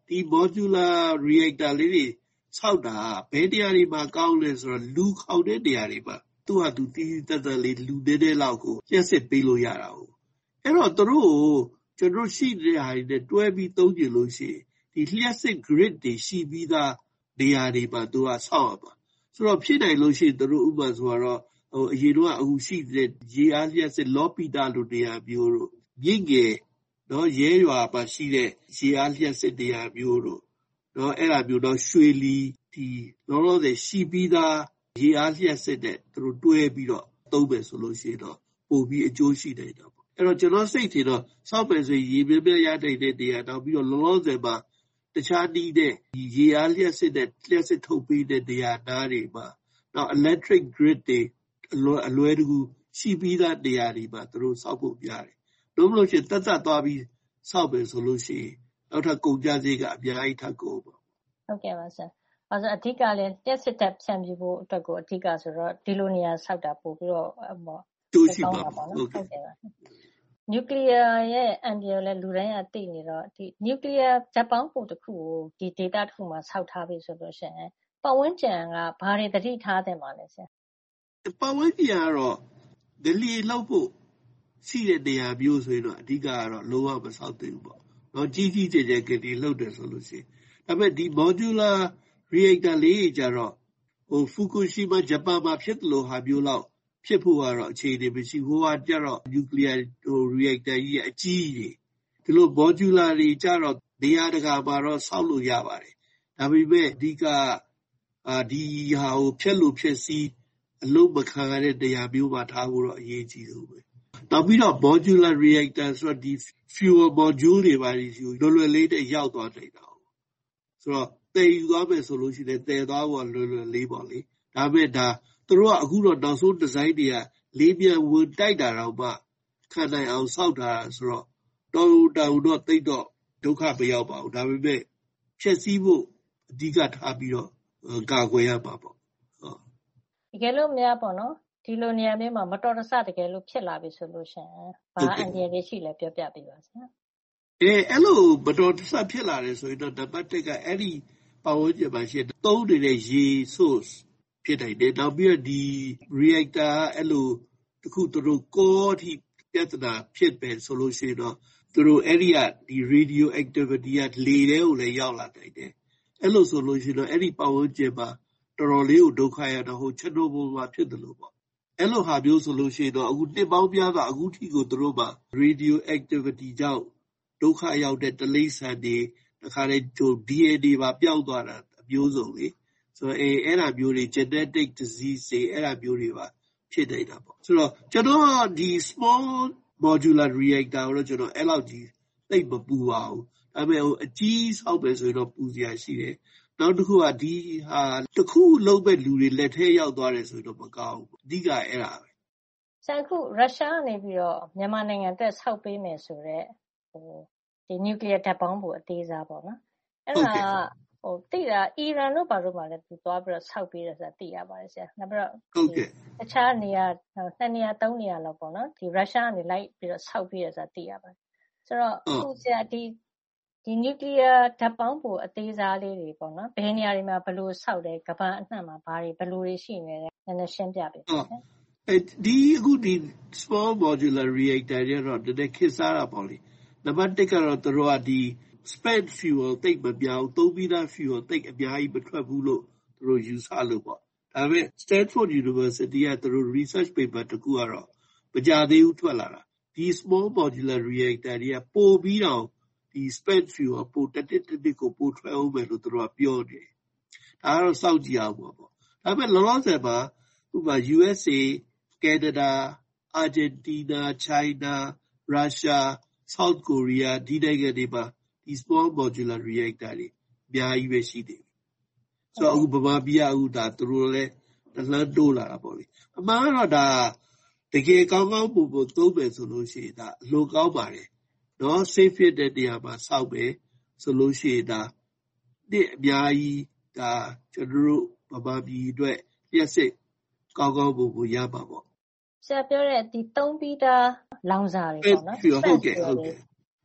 ဒီ modular reactor လေးတွေဆောက်တာဘယ်နေရာတွေမှာကောင်းလဲဆိုတော့လူခေါင်တဲ့နေရာတွေမှာသူ့ဟာသူတည်တည်တတ်လေးလူနေတဲ့လောက်ကိုကျက်စစ်ပေးလို့ရတာဟုတ်အဲ့တော့သူတို့ကိုကျွန်တော်ရှိတဲ့ဟာတွေနဲ့တွဲပြီးသုံးကြလို့ရှိရင်ဒီလျှက်စစ် grid တွေရှိပြီးသားနေရာတွေမှာသူကဆောက်ရပါဆိုတော့ဖြစ်နိုင်လို့ရှိရင်သူတို့ဥပမာဆိုတော့ဟိုအရင်တော့အခုရှိတဲ့ရေအားလျှက်စစ်လောပီတာလိုနေရာမျိုးတို့မြင့်ငယ်နော်ရဲရွာပါရှိတဲ့ရေအားလျှက်စစ်နေရာမျိုးတို့နော်အဲ့ဒါမျိုးတော့ရွှေလီဒီလောလောဆယ်ရှိပြီးသားရေအားလျှက်စစ်တဲ့သူတို့တွဲပြီးတော့သုံးမယ်ဆိုလို့ရှိရင်တော့ပို့ပြီးအကျိုးရှိတယ်တော့အဲ့တော့ကျွန်တော်စိတ်ထင်တော့စောက်ပဲဆိုရေပြပြရတဲ့နေရာတော့ပြီးတော့လောလောဆယ်မှာတခြားတီးတဲ့ရေအားလျှက်စစ်တဲ့လျှက်စစ်ထုတ်ပေးတဲ့နေရာသားတွေမှာနောက် electric grid တွေအလွယ်အလွယ်တကူရှိပြီးသားနေရာတွေမှာသူတို့စောက်ဖို့ပြရတယ်။လို့မလို့ရှိရင်တက်တက်သွားပြီးစောက်ပဲဆိုလို့ရှိရင်နောက်ထပ်ကုန်ကြစည်ကအများကြီးထပ်ကုန်ပါဟုတ်ကဲ့ပါဆရာအဲဆိုအဓိကလည်းတက်စစ်တက်ဖြန့်ပြဖို့အတွက်ကိုအဓိကဆိုတော့ဒီလိုနေရာဆောက်တာပို့ပြီးတော့ဟောကျိုးရှိပါဟုတ်ကဲ့ပါနျူကလ িয়ার ရဲ့အန်ဒီယိုလည်းလူတိုင်းကသိနေတော့ဒီနျူကလ িয়ার ဓာတ်ပေါင်းပုံတစ်ခုကိုဒီ data တစ်ခုမှာဆောက်ထားပြီဆိုလို့ရှိရင်ပတ်ဝန်းကျင်ကဘာတွေသတိထားသင့်ပါလဲဆရာပတ်ဝန်းကျင်ကတော့ဒလီလောက်ဖို့ရှိတဲ့နေရာမျိုးဆိုရင်တော့အဓိကကတော့လုံးဝမဆောက်သင့်ဘူးပေါ့နော်ကြီးကြီးကျယ်ကျယ်ကတည်းကလှုပ်တယ်ဆိုလို့ရှိရင်ဒါပေမဲ့ဒီ modular reactor လေးကြတော့ဟို Fukushima ဂျပန်မှာဖြစ်တယ်လို့ဟာမျိုးလောက်ဖြစ်ဖို့ကတော့အခြေအနေမရှိဟိုကကြတော့ nuclear ဟို reactor ကြီးအကြီးကြီးဒီလို modular တွေကြတော့နေရာတကာမှာတော့ဆောက်လို့ရပါတယ်ဒါပေမဲ့အဓိကအာဒီဟာကိုဖြက်လို့ဖြစ်စီအလုံးမခံရတဲ့နေရာမျိုးမှာထားဖို့တော့အရေးကြီးဆုံးပဲနောက်ပြီးတော့ modular reactor ဆိုတော့ဒီ fuel module တွေပါဒီလွယ်လွယ်လေးတည်းရောက်သွားနိုင်တာဆိုတော့တည်ယူသွားမယ်ဆိုလို့ရှိရင်တည်သွားဖို့လွယ်လွယ်လေးပေါ့လေဒါပေမဲ့ဒါသူတို့ကအခုတော့နောက်ဆုံးဒီဇိုင်းတွေကလေးပြန်ဝင်တိုက်တာတော့မှခံနိုင်အောင်စောက်တာဆိုတော့တော်တောင်တော့တိတ်တော့ဒုက္ခမရောက်ပါဘူးဒါပေမဲ့ဖြည့်ဆည်းဖို့အဓိကထားပြီးတော့ကာကွယ်ရပါပေါ့ဟုတ်တကယ်လို့များပေါ့နော်ဒီလိုနေရာမျိုးမှာမတော်တဆတကယ်လို့ဖြစ်လာပြီဆိုလို့ရှိရင်ဘာအန်ဒီရရှိလဲပြောပြပေးပါဆရာအဲအဲ့လိုမတော်တဆဖြစ်လာတယ်ဆိုရင်တော့နံပါတ်တစ်ကအဲ့ဒီပတ်ဝန်းကျင်မှာရှိတဲ့သုံးနေတဲ့ရေ source ဖြစ်နိုင်တယ်နောက်ပြီးတော့ဒီ reactor အဲ့လိုတခုသူတို့ကောထိပြဿနာဖြစ်ပဲဆိုလို့ရှိရင်တော့သူတို့အဲ့ဒီကဒီ radioactivity ကလေထဲကိုလည်းရောက်လာနိုင်တယ်အဲ့လိုဆိုလို့ရှိရင်တော့အဲ့ဒီပတ်ဝန်းကျင်မှာတော်တော်လေးကိုဒုက္ခရတော့ဟိုချက်တော့ဘုံမှာဖြစ်တယ်လို့ပေါ့အဲ့လိုဟာမျိုးဆိုလို့ရှိရင်တော့အခုတစ်ပေါင်းပြားကအခုထိကိုသူတို့မှာ radioactivity ကြောင့်ဒုက္ခရောက်တဲ့တလိပ်ဆန်တွေတခါလေကျို ဒီ အန် အေ ပါပျောက်သွားတာအမျိုးစုံလေဆိုတော့အဲအဲ့ဒါမျိုးတွေ genetic disease တွေအဲ့ဒါမျိုးတွေပါဖြစ်နေတာပေါ့ဆိုတော့ကျွန်တော်ဒီ small modular reactor ကိုတော့ကျွန်တော်အဲ့လောက်ကြီးသိပ်မပူပါဘူးဒါပေမဲ့ဟိုအကြီးဆောက်ပဲဆိုရင်တော့ပူစရာရှိတယ်နောက်တစ်ခုကဒီဟာတစ်ခုလုံးပဲလူတွေလက်ထဲရောက်သွားတယ်ဆိုတော့မကောင်းဘူးအဓိကအဲ့ဒါပဲဆန်ခုရုရှားကနေပြီးတော့မြန်မာနိုင်ငံတက်ဆောက်ပေးမယ်ဆိုတော့ဟိုဒီနျူကလ িয়ার ဓာတ်ပေါင်းဖို့အသေးစားပေါ့နော်အဲ့ဒါဟိုတိတာအီရန်တို့ဘာလို့မှလည်းသူသွားပြီးတော့ဆောက်ပေးတယ်ဆိုတာသိရပါတယ်ဆရာနောက်ပြီးတော့ဟုတ်ကဲ့တခြားနေရာနှစ်နေရာသုံးနေရာလောက်ပေါ့နော်ဒီရုရှားကနေလိုက်ပြီးတော့ဆောက်ပေးတယ်ဆိုတာသိရပါတယ်ဆိုတော့အခုဆရာဒီဒီနျူကလ িয়ার ဓာတ်ပေါင်းဖို့အသေးစားလေးတွေပေါ့နော်ဘယ်နေရာတွေမှာဘယ်လိုဆောက်တယ်ကမ္ဘာအနှံ့မှာဘာတွေဘယ်လိုတွေရှိနေလဲနည်းနည်းရှင်းပြပေးပါဦးအဲဒီအခုဒီ small modular reactor တွေတော့တကယ်ခေတ်စားတာပေါ့လေနံပါတ်တစ်ကတော့သူတို့ကဒီ spent fuel တိတ်မပြောင်းသုံးပြီးသား fuel တိတ်အများကြီးမထွက်ဘူးလို့သူတို့ယူဆလို့ပေါ့ဒါပေမဲ့ Stanford University ကသူတို့ research paper တခုကတော့မကြသေးဘူးထွက်လာတာဒီ small modular reactor တွေကပိုပြီးတော့ဒီ spent fuel ပိုတက်တက်တက်ကိုပိုထွက်အောင်ပဲလို့သူတို့ကပြောနေတယ်ဒါကတော့စောင့်ကြည့်အောင်ပေါ့ဒါပေမဲ့လောလောဆယ်မှာဥပမာ ယူ အက်စ် အေ Canada Argentina China Russia South Korea ဒီနိုင်ငံတွေမှာဒီ small modular reactor တွေအများကြီးပဲရှိတယ်။ဆိုတော့အခုဗမာပြည်ကအခုဒါသူတို့လည်းတလှမ်းတိုးလာတာပေါ့လေ။အမှန်ကတော့ဒါတကယ်ကောင်းကောင်းပုံပုံသုံးမယ်ဆိုလို့ရှိရင်ဒါအလိုကောင်းပါတယ်။နော် safe ဖြစ်တဲ့နေရာမှာစောက်မယ်ဆိုလို့ရှိရင်ဒါဒီအများကြီးဒါကျွန်တော်တို့ဗမာပြည်အတွက်လျှက်စစ်ကောင်းကောင်းပုံပုံရပါပေါ့။ဆရာပြောတဲ့ဒီသုံးပြီးသားလောင်စာတွေပေါ့နော်။ဟုတ်ကဲ့ဟုတ်ကဲ့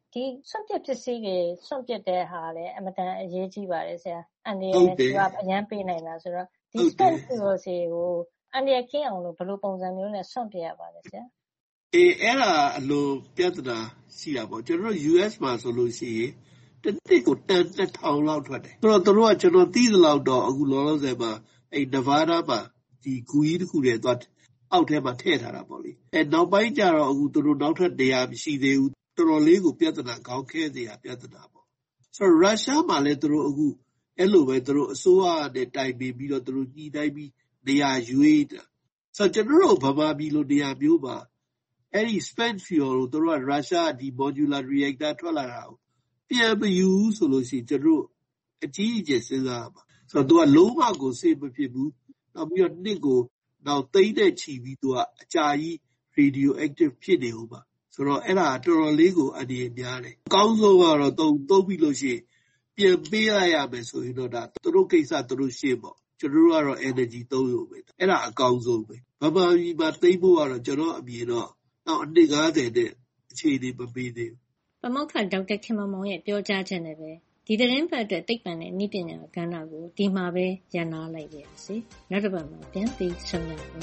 ဒီစွန့်ပစ်ပစ္စည်းတွေစွန့်ပစ်တဲ့ဟာလည်းအမတန်အရေးကြီးပါတယ်ဆရာအန်ဒီရဲ့သူကအရန်ပေးနိုင်တာဆိုတော့ဒီ spent fuels တွေကိုအန်ဒီရဲ့ကင်းအောင်လို့ဘယ်လိုပုံစံမျိုးနဲ့စွန့်ပစ်ရပါလဲဆရာအေးအဲ့ဒါအလိုပြဿနာရှိတာပေါ့ကျွန်တော် U S မှာဆိုလို့ရှိရင်တစ်နှစ်ကိုတန်တစ်ထောင်လောက်ထွက်တယ်ဆိုတော့တို့ကကျွန်တော်သိသလောက်တော့အခုလောလောဆယ်မှာအဲ့ Nevada မှာဒီဂူကြီးတစ်ခုတည်းသွားအောက်ထဲမှာထည့်ထားတာပေါ့လေအဲနောက်ပိုင်းကျတော့အခုတို့နောက်ထပ်တရားမရှိသေးဘူးတော်တော်လေးကိုပြဿနာခေါင်းခဲစရာပြဿနာပေါ့ဆိုတော့ရုရှားမှာလည်းတို့အခုအဲ့လိုပဲတို့အစိုးရနဲ့တိုင်ပင်ပြီးတော့တို့ညှိနှိုင်းပြီးနေရာရွေးတာဆိုတော့ကျွန်တော်တို့ဗမာပြည်လိုနေရာမျိုးမှာအဲ့ဒီ spent fuel ကိုတို့ကရုရှားဒီ modular reactor ထွက်လာတာကိုပြန်မယူဆိုလို့ရှိရင်ကျွန်တော်အကြီးအကျယ်စဉ်းစားပါဆိုတော့သူကလုံးဝကိုစေမဖြစ်ဘူးနောက်ပြီးတော့နှစ်ကိုနောက်သိမ့်တဲ့ချီပြီးသူကအကြာကြီး radioactive ဖြစ်နေဦးပါဆိုတော့အဲ့ဒါတော်တော်လေးကိုအန္တရာယ်များတယ်အကောင်းဆုံးကတော့သုံးသုံးပြီးလို့ရှိရင်ပြန်ပေးလိုက်ရမယ်ဆိုရင်တော့ဒါသူတို့ကိစ္စသူတို့ရှင်းပေါ့ကျွန်တော်တို့ကတော့ energy သုံးလို့ပဲအဲ့ဒါအကောင်းဆုံးပဲဗမာပြည်မှာသိမ့်ဖို့ကတော့ကျွန်တော်အမြင်တော့နောက်အနှစ်၅၀နဲ့အခြေအနေမပေးသေးဘူးပမောက္ခဒေါက်တာခင်မောင်မောင်ရဲ့ပြောကြားချက်နဲ့ပဲဒီသတင်းပတ်အတွက်သိပ္ပံနဲ့နည်းပညာကဏ္ဍကိုဒီမှာပဲရန်နာလိုက်ပါရစေနောက်တစ်ပတ်မှာပြန်ပြီးဆုံရအောင်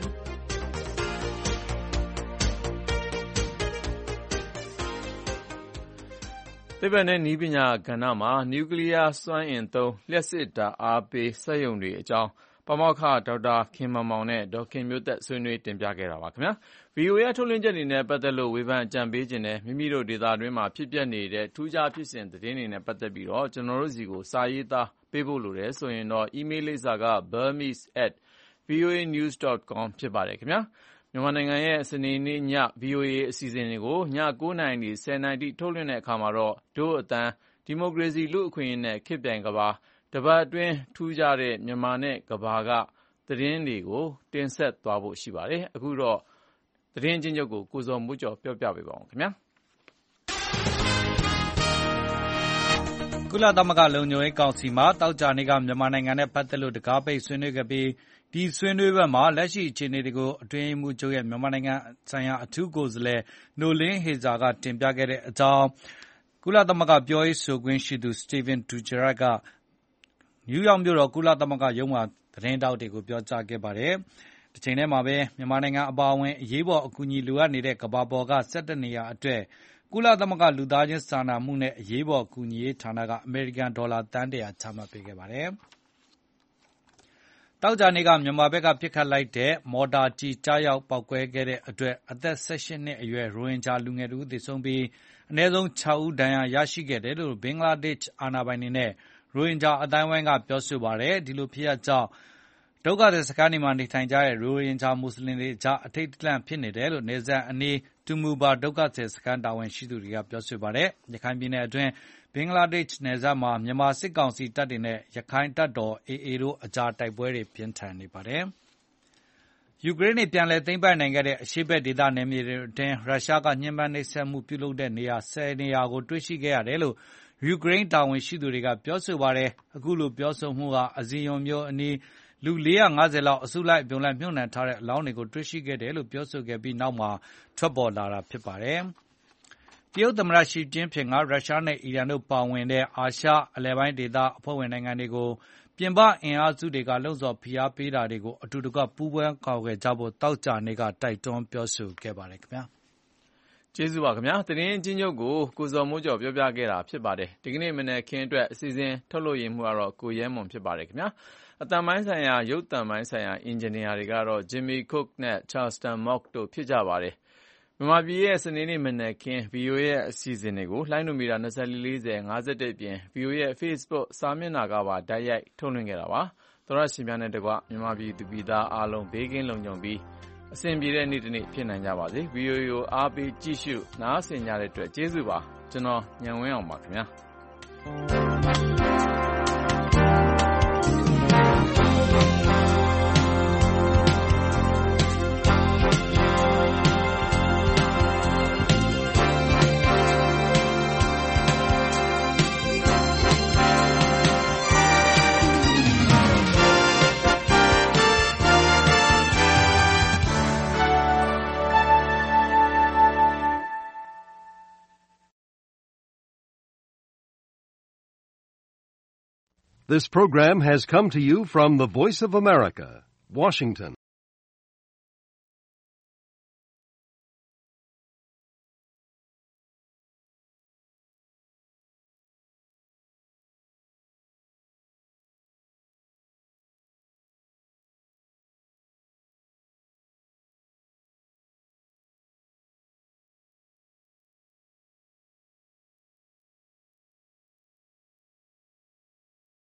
သိပ္ပံနဲ့နည်းပညာကဏ္ဍမှာနျူကလ িয়ার စွမ်းအင်သုံးလျှပ်စစ်ဓာတ်အားပေးစက်ရုံတွေအကြောင်းပမောက္ခဒေါက်တာခင်မောင်မောင်နဲ့ဒေါ်ခင်မျိုးသက်ဆွေးနွေးတင်ပြခဲ့တာပါခင်ဗျာ ဗွီအိုအေ ထုတ်လွှင့်ချက်တွေနဲ့ပတ်သက်လို့ဝေဖန်အကြံပေးခြင်းနဲ့မိမိတို့ဒေသတွင်းမှာဖြစ်ပျက်နေတဲ့ထူးခြားဖြစ်စဉ်သတင်းတွေနဲ့ပတ်သက်ပြီးတော့ကျွန်တော်တို့စီကိုစာရေးသားပေးဖို့လိုတယ်ဆိုရင်တော့ email လိပ်စာက burmese at voanews dot com ဖြစ်ပါတယ်ခင်ဗျာမြန်မာနိုင်ငံရဲ့စနေနေ့ည ဗွီအိုအေ အစီအစဉ်တွေကိုည၉နာရီနဲ့၁၀နာရီထုတ်လွှင့်တဲ့အခါမှာတော့ဒို့အတန်းဒီမိုကရေစီလူ့အခွင့်အရေးနဲ့ခေတ်ပြိုင်ကဘာတပတ်အတွင်းထူးခြားတဲ့မြန်မာနဲ့ကဘာကသတင်းတွေကိုတင်ဆက်သွားဖို့ရှိပါတယ်အခုတော့သတင်းချင်းချုပ်ကိုကိုဇော်မိုးကျော်ပြောပြပေးပါဦးခင်ဗျာကုလသမဂ္ဂလုံခြုံရေးကောင်စီမှာတောက်ကြနေကမြန်မာနိုင်ငံနဲ့ပတ်သက်လို့တကားပိတ်ဆွေးနွေးခဲ့ပြီးဒီဆွေးနွေးပွဲမှာလက်ရှိအခြေအနေတွေကိုအတွင်းမှုချုပ်ရဲ့မြန်မာနိုင်ငံဆိုင်ရာအထူးကိုယ်စားလှယ်နိုလင်းဟေဇာကတင်ပြခဲ့တဲ့အကြောင်းကုလသမဂ္ဂပြောရေးဆိုခွင့်ရှိသူစတီဗင်ဒူဂျရတ်ကနယူးယောက်မြို့တော်ကုလသမဂ္ဂရုံးမှာသတင်းတောက်တွေကိုပြောကြားခဲ့ပါတယ်။တစ်ချိန်တည်းမှာပဲမြန်မာနိုင်ငံအပါအဝင်အရေးပေါ်အကူအညီလိုအပ်နေတဲ့ကမ္ဘာပေါ်က၁၁နေရာအတွက်ကုလသမဂ္ဂလူသားချင်းစာနာမှုနဲ့အရေးပေါ်အကူအညီရေးဌာနကအမေရိကန်ဒေါ်လာသန်းတရာချမှတ်ပေးခဲ့ပါတယ်။တောက်ကြနေကမြန်မာဘက်ကပြစ်ခတ်လိုက်တဲ့မော်တာကျည်ကြားရောက်ပောက်ကွဲခဲ့တဲ့အတွက်အသက်၁၈နှစ်အရွယ်ရိုဟင်ဂျာလူငယ်တို့သေဆုံးပြီးအနည်းဆုံး၆ဦးဒဏ်ရာရရှိခဲ့တယ်လို့ဘင်္ဂလားဒေ့ရှ်အာဏာပိုင်တွေနဲ့ရိုဟင်ဂျာအတိုင်းဝိုင်းကပြောဆိုပါတယ်ဒီလိုဖြစ်ရကြောင်းဒုက္ခသည်စခန်းတွေမှာနေထိုင်ကြတဲ့ရိုဟင်ဂျာမွတ်စလင်တွေကြားအထိတ်တလန့်ဖြစ်နေတယ်လို့နေဇန်အနီးတူမူဘာဒုက္ခသည်စခန်းတာဝန်ရှိသူတွေကပြောဆိုပါတယ်ရခိုင်ပြည်နယ်အတွင်းဘင်္ဂလားဒေ့ရှ်နယ်စပ်မှာမြန်မာစစ်ကောင်စီတပ်တွေနဲ့ရခိုင်တပ်တော် အေအေ တို့အကြားတိုက်ပွဲတွေပြင်းထန်နေပါတယ်ယူကရိန်းနဲ့ပြန်လည်သိမ်းပိုက်နိုင်ခဲ့တဲ့အရှေ့ဘက်ဒေသနယ်မြေတွေအတွင်းရုရှားကညှဉ်းပန်းနှိပ်စက်မှုပြုလုပ်တဲ့နေရာ၁၀နေရာကိုတွေ့ရှိခဲ့ရတယ်လို့ယူကရိန်းတာဝန်ရှိသူတွေကပြောဆိုပါတယ်အခုလိုပြောဆိုမှုဟာအဇီယွန်မျိုးအနီးလူ၄၅၀လောက်အစုလိုက်ပြုံလိုက်မြုပ်နှံထားတဲ့အလောင်းတွေကိုတွေ့ရှိခဲ့တယ်လို့ပြောဆိုခဲ့ပြီးနောက်မှာထွက်ပေါ်လာတာဖြစ်ပါတယ်တရုတ်သမ္မတရှီကျင်းဖျင်ကရုရှားနဲ့အီရန်တို့ပါဝင်တဲ့အာရှအလယ်ပိုင်းဒေသအဖွဲ့ဝင်နိုင်ငံတွေကိုပြင်ပအင်အားစုတွေကလှုံ့ဆော်ဖိအားပေးတာတွေကိုအတူတကွပူးပေါင်းကာကွယ်ကြဖို့တောက်ကြနေကတိုက်တွန်းပြောဆိုခဲ့ပါတယ်ခင်ဗျာကျေးဇူးပါခင်ဗျာသတင်းချင်းချုပ်ကိုကိုဇော်မိုးကျော်ပြောပြခဲ့တာဖြစ်ပါတယ်ဒီကနေ့မနေ့ခင်းအတွက်အစီအစဉ်ထုတ်လို့ရမှုကတော့ကိုရဲမွန်ဖြစ်ပါတယ်ခင်ဗျာအတန်ပိုင်းဆိုင်ရာရုပ်တံပိုင်းဆိုင်ရာအင်ဂျင်နီယာတွေကတော့ Jimmy Cook နဲ့ Charleston Mock တို့ဖြစ်ကြပါတယ်မြန်မာပြည်ရဲ့စနေနေ့မနေ့ခင်း ဗွီအိုအေရဲ့အစီအစဉ်တွေကိုလှိုင်းနိုမီတာ၂၄ ၄၀ ၅၁ပြင် ဗွီအိုအေရဲ့ Facebook စာမျက်နှာကပါတိုက်ရိုက်ထုတ်လွှင့်ခဲ့တာပါသောရရှင်များနဲ့တကွမြန်မာပြည်သူပြည်သားအားလုံးဘေးကင်းလုံခြုံပြီးအဆင်ပြေတဲ့နေ့တစ်နေ့ဖြစ်နိုင်ကြပါစေ ဗွီအိုအေကိုအားပေးကြည့်ရှုနားဆင်ကြတဲ့အတွက်ကျေးဇူးပါကျွန်တော်ညံဝင်းအောင်ပါခင်ဗျာ This program has come to you from the Voice of America, Washington.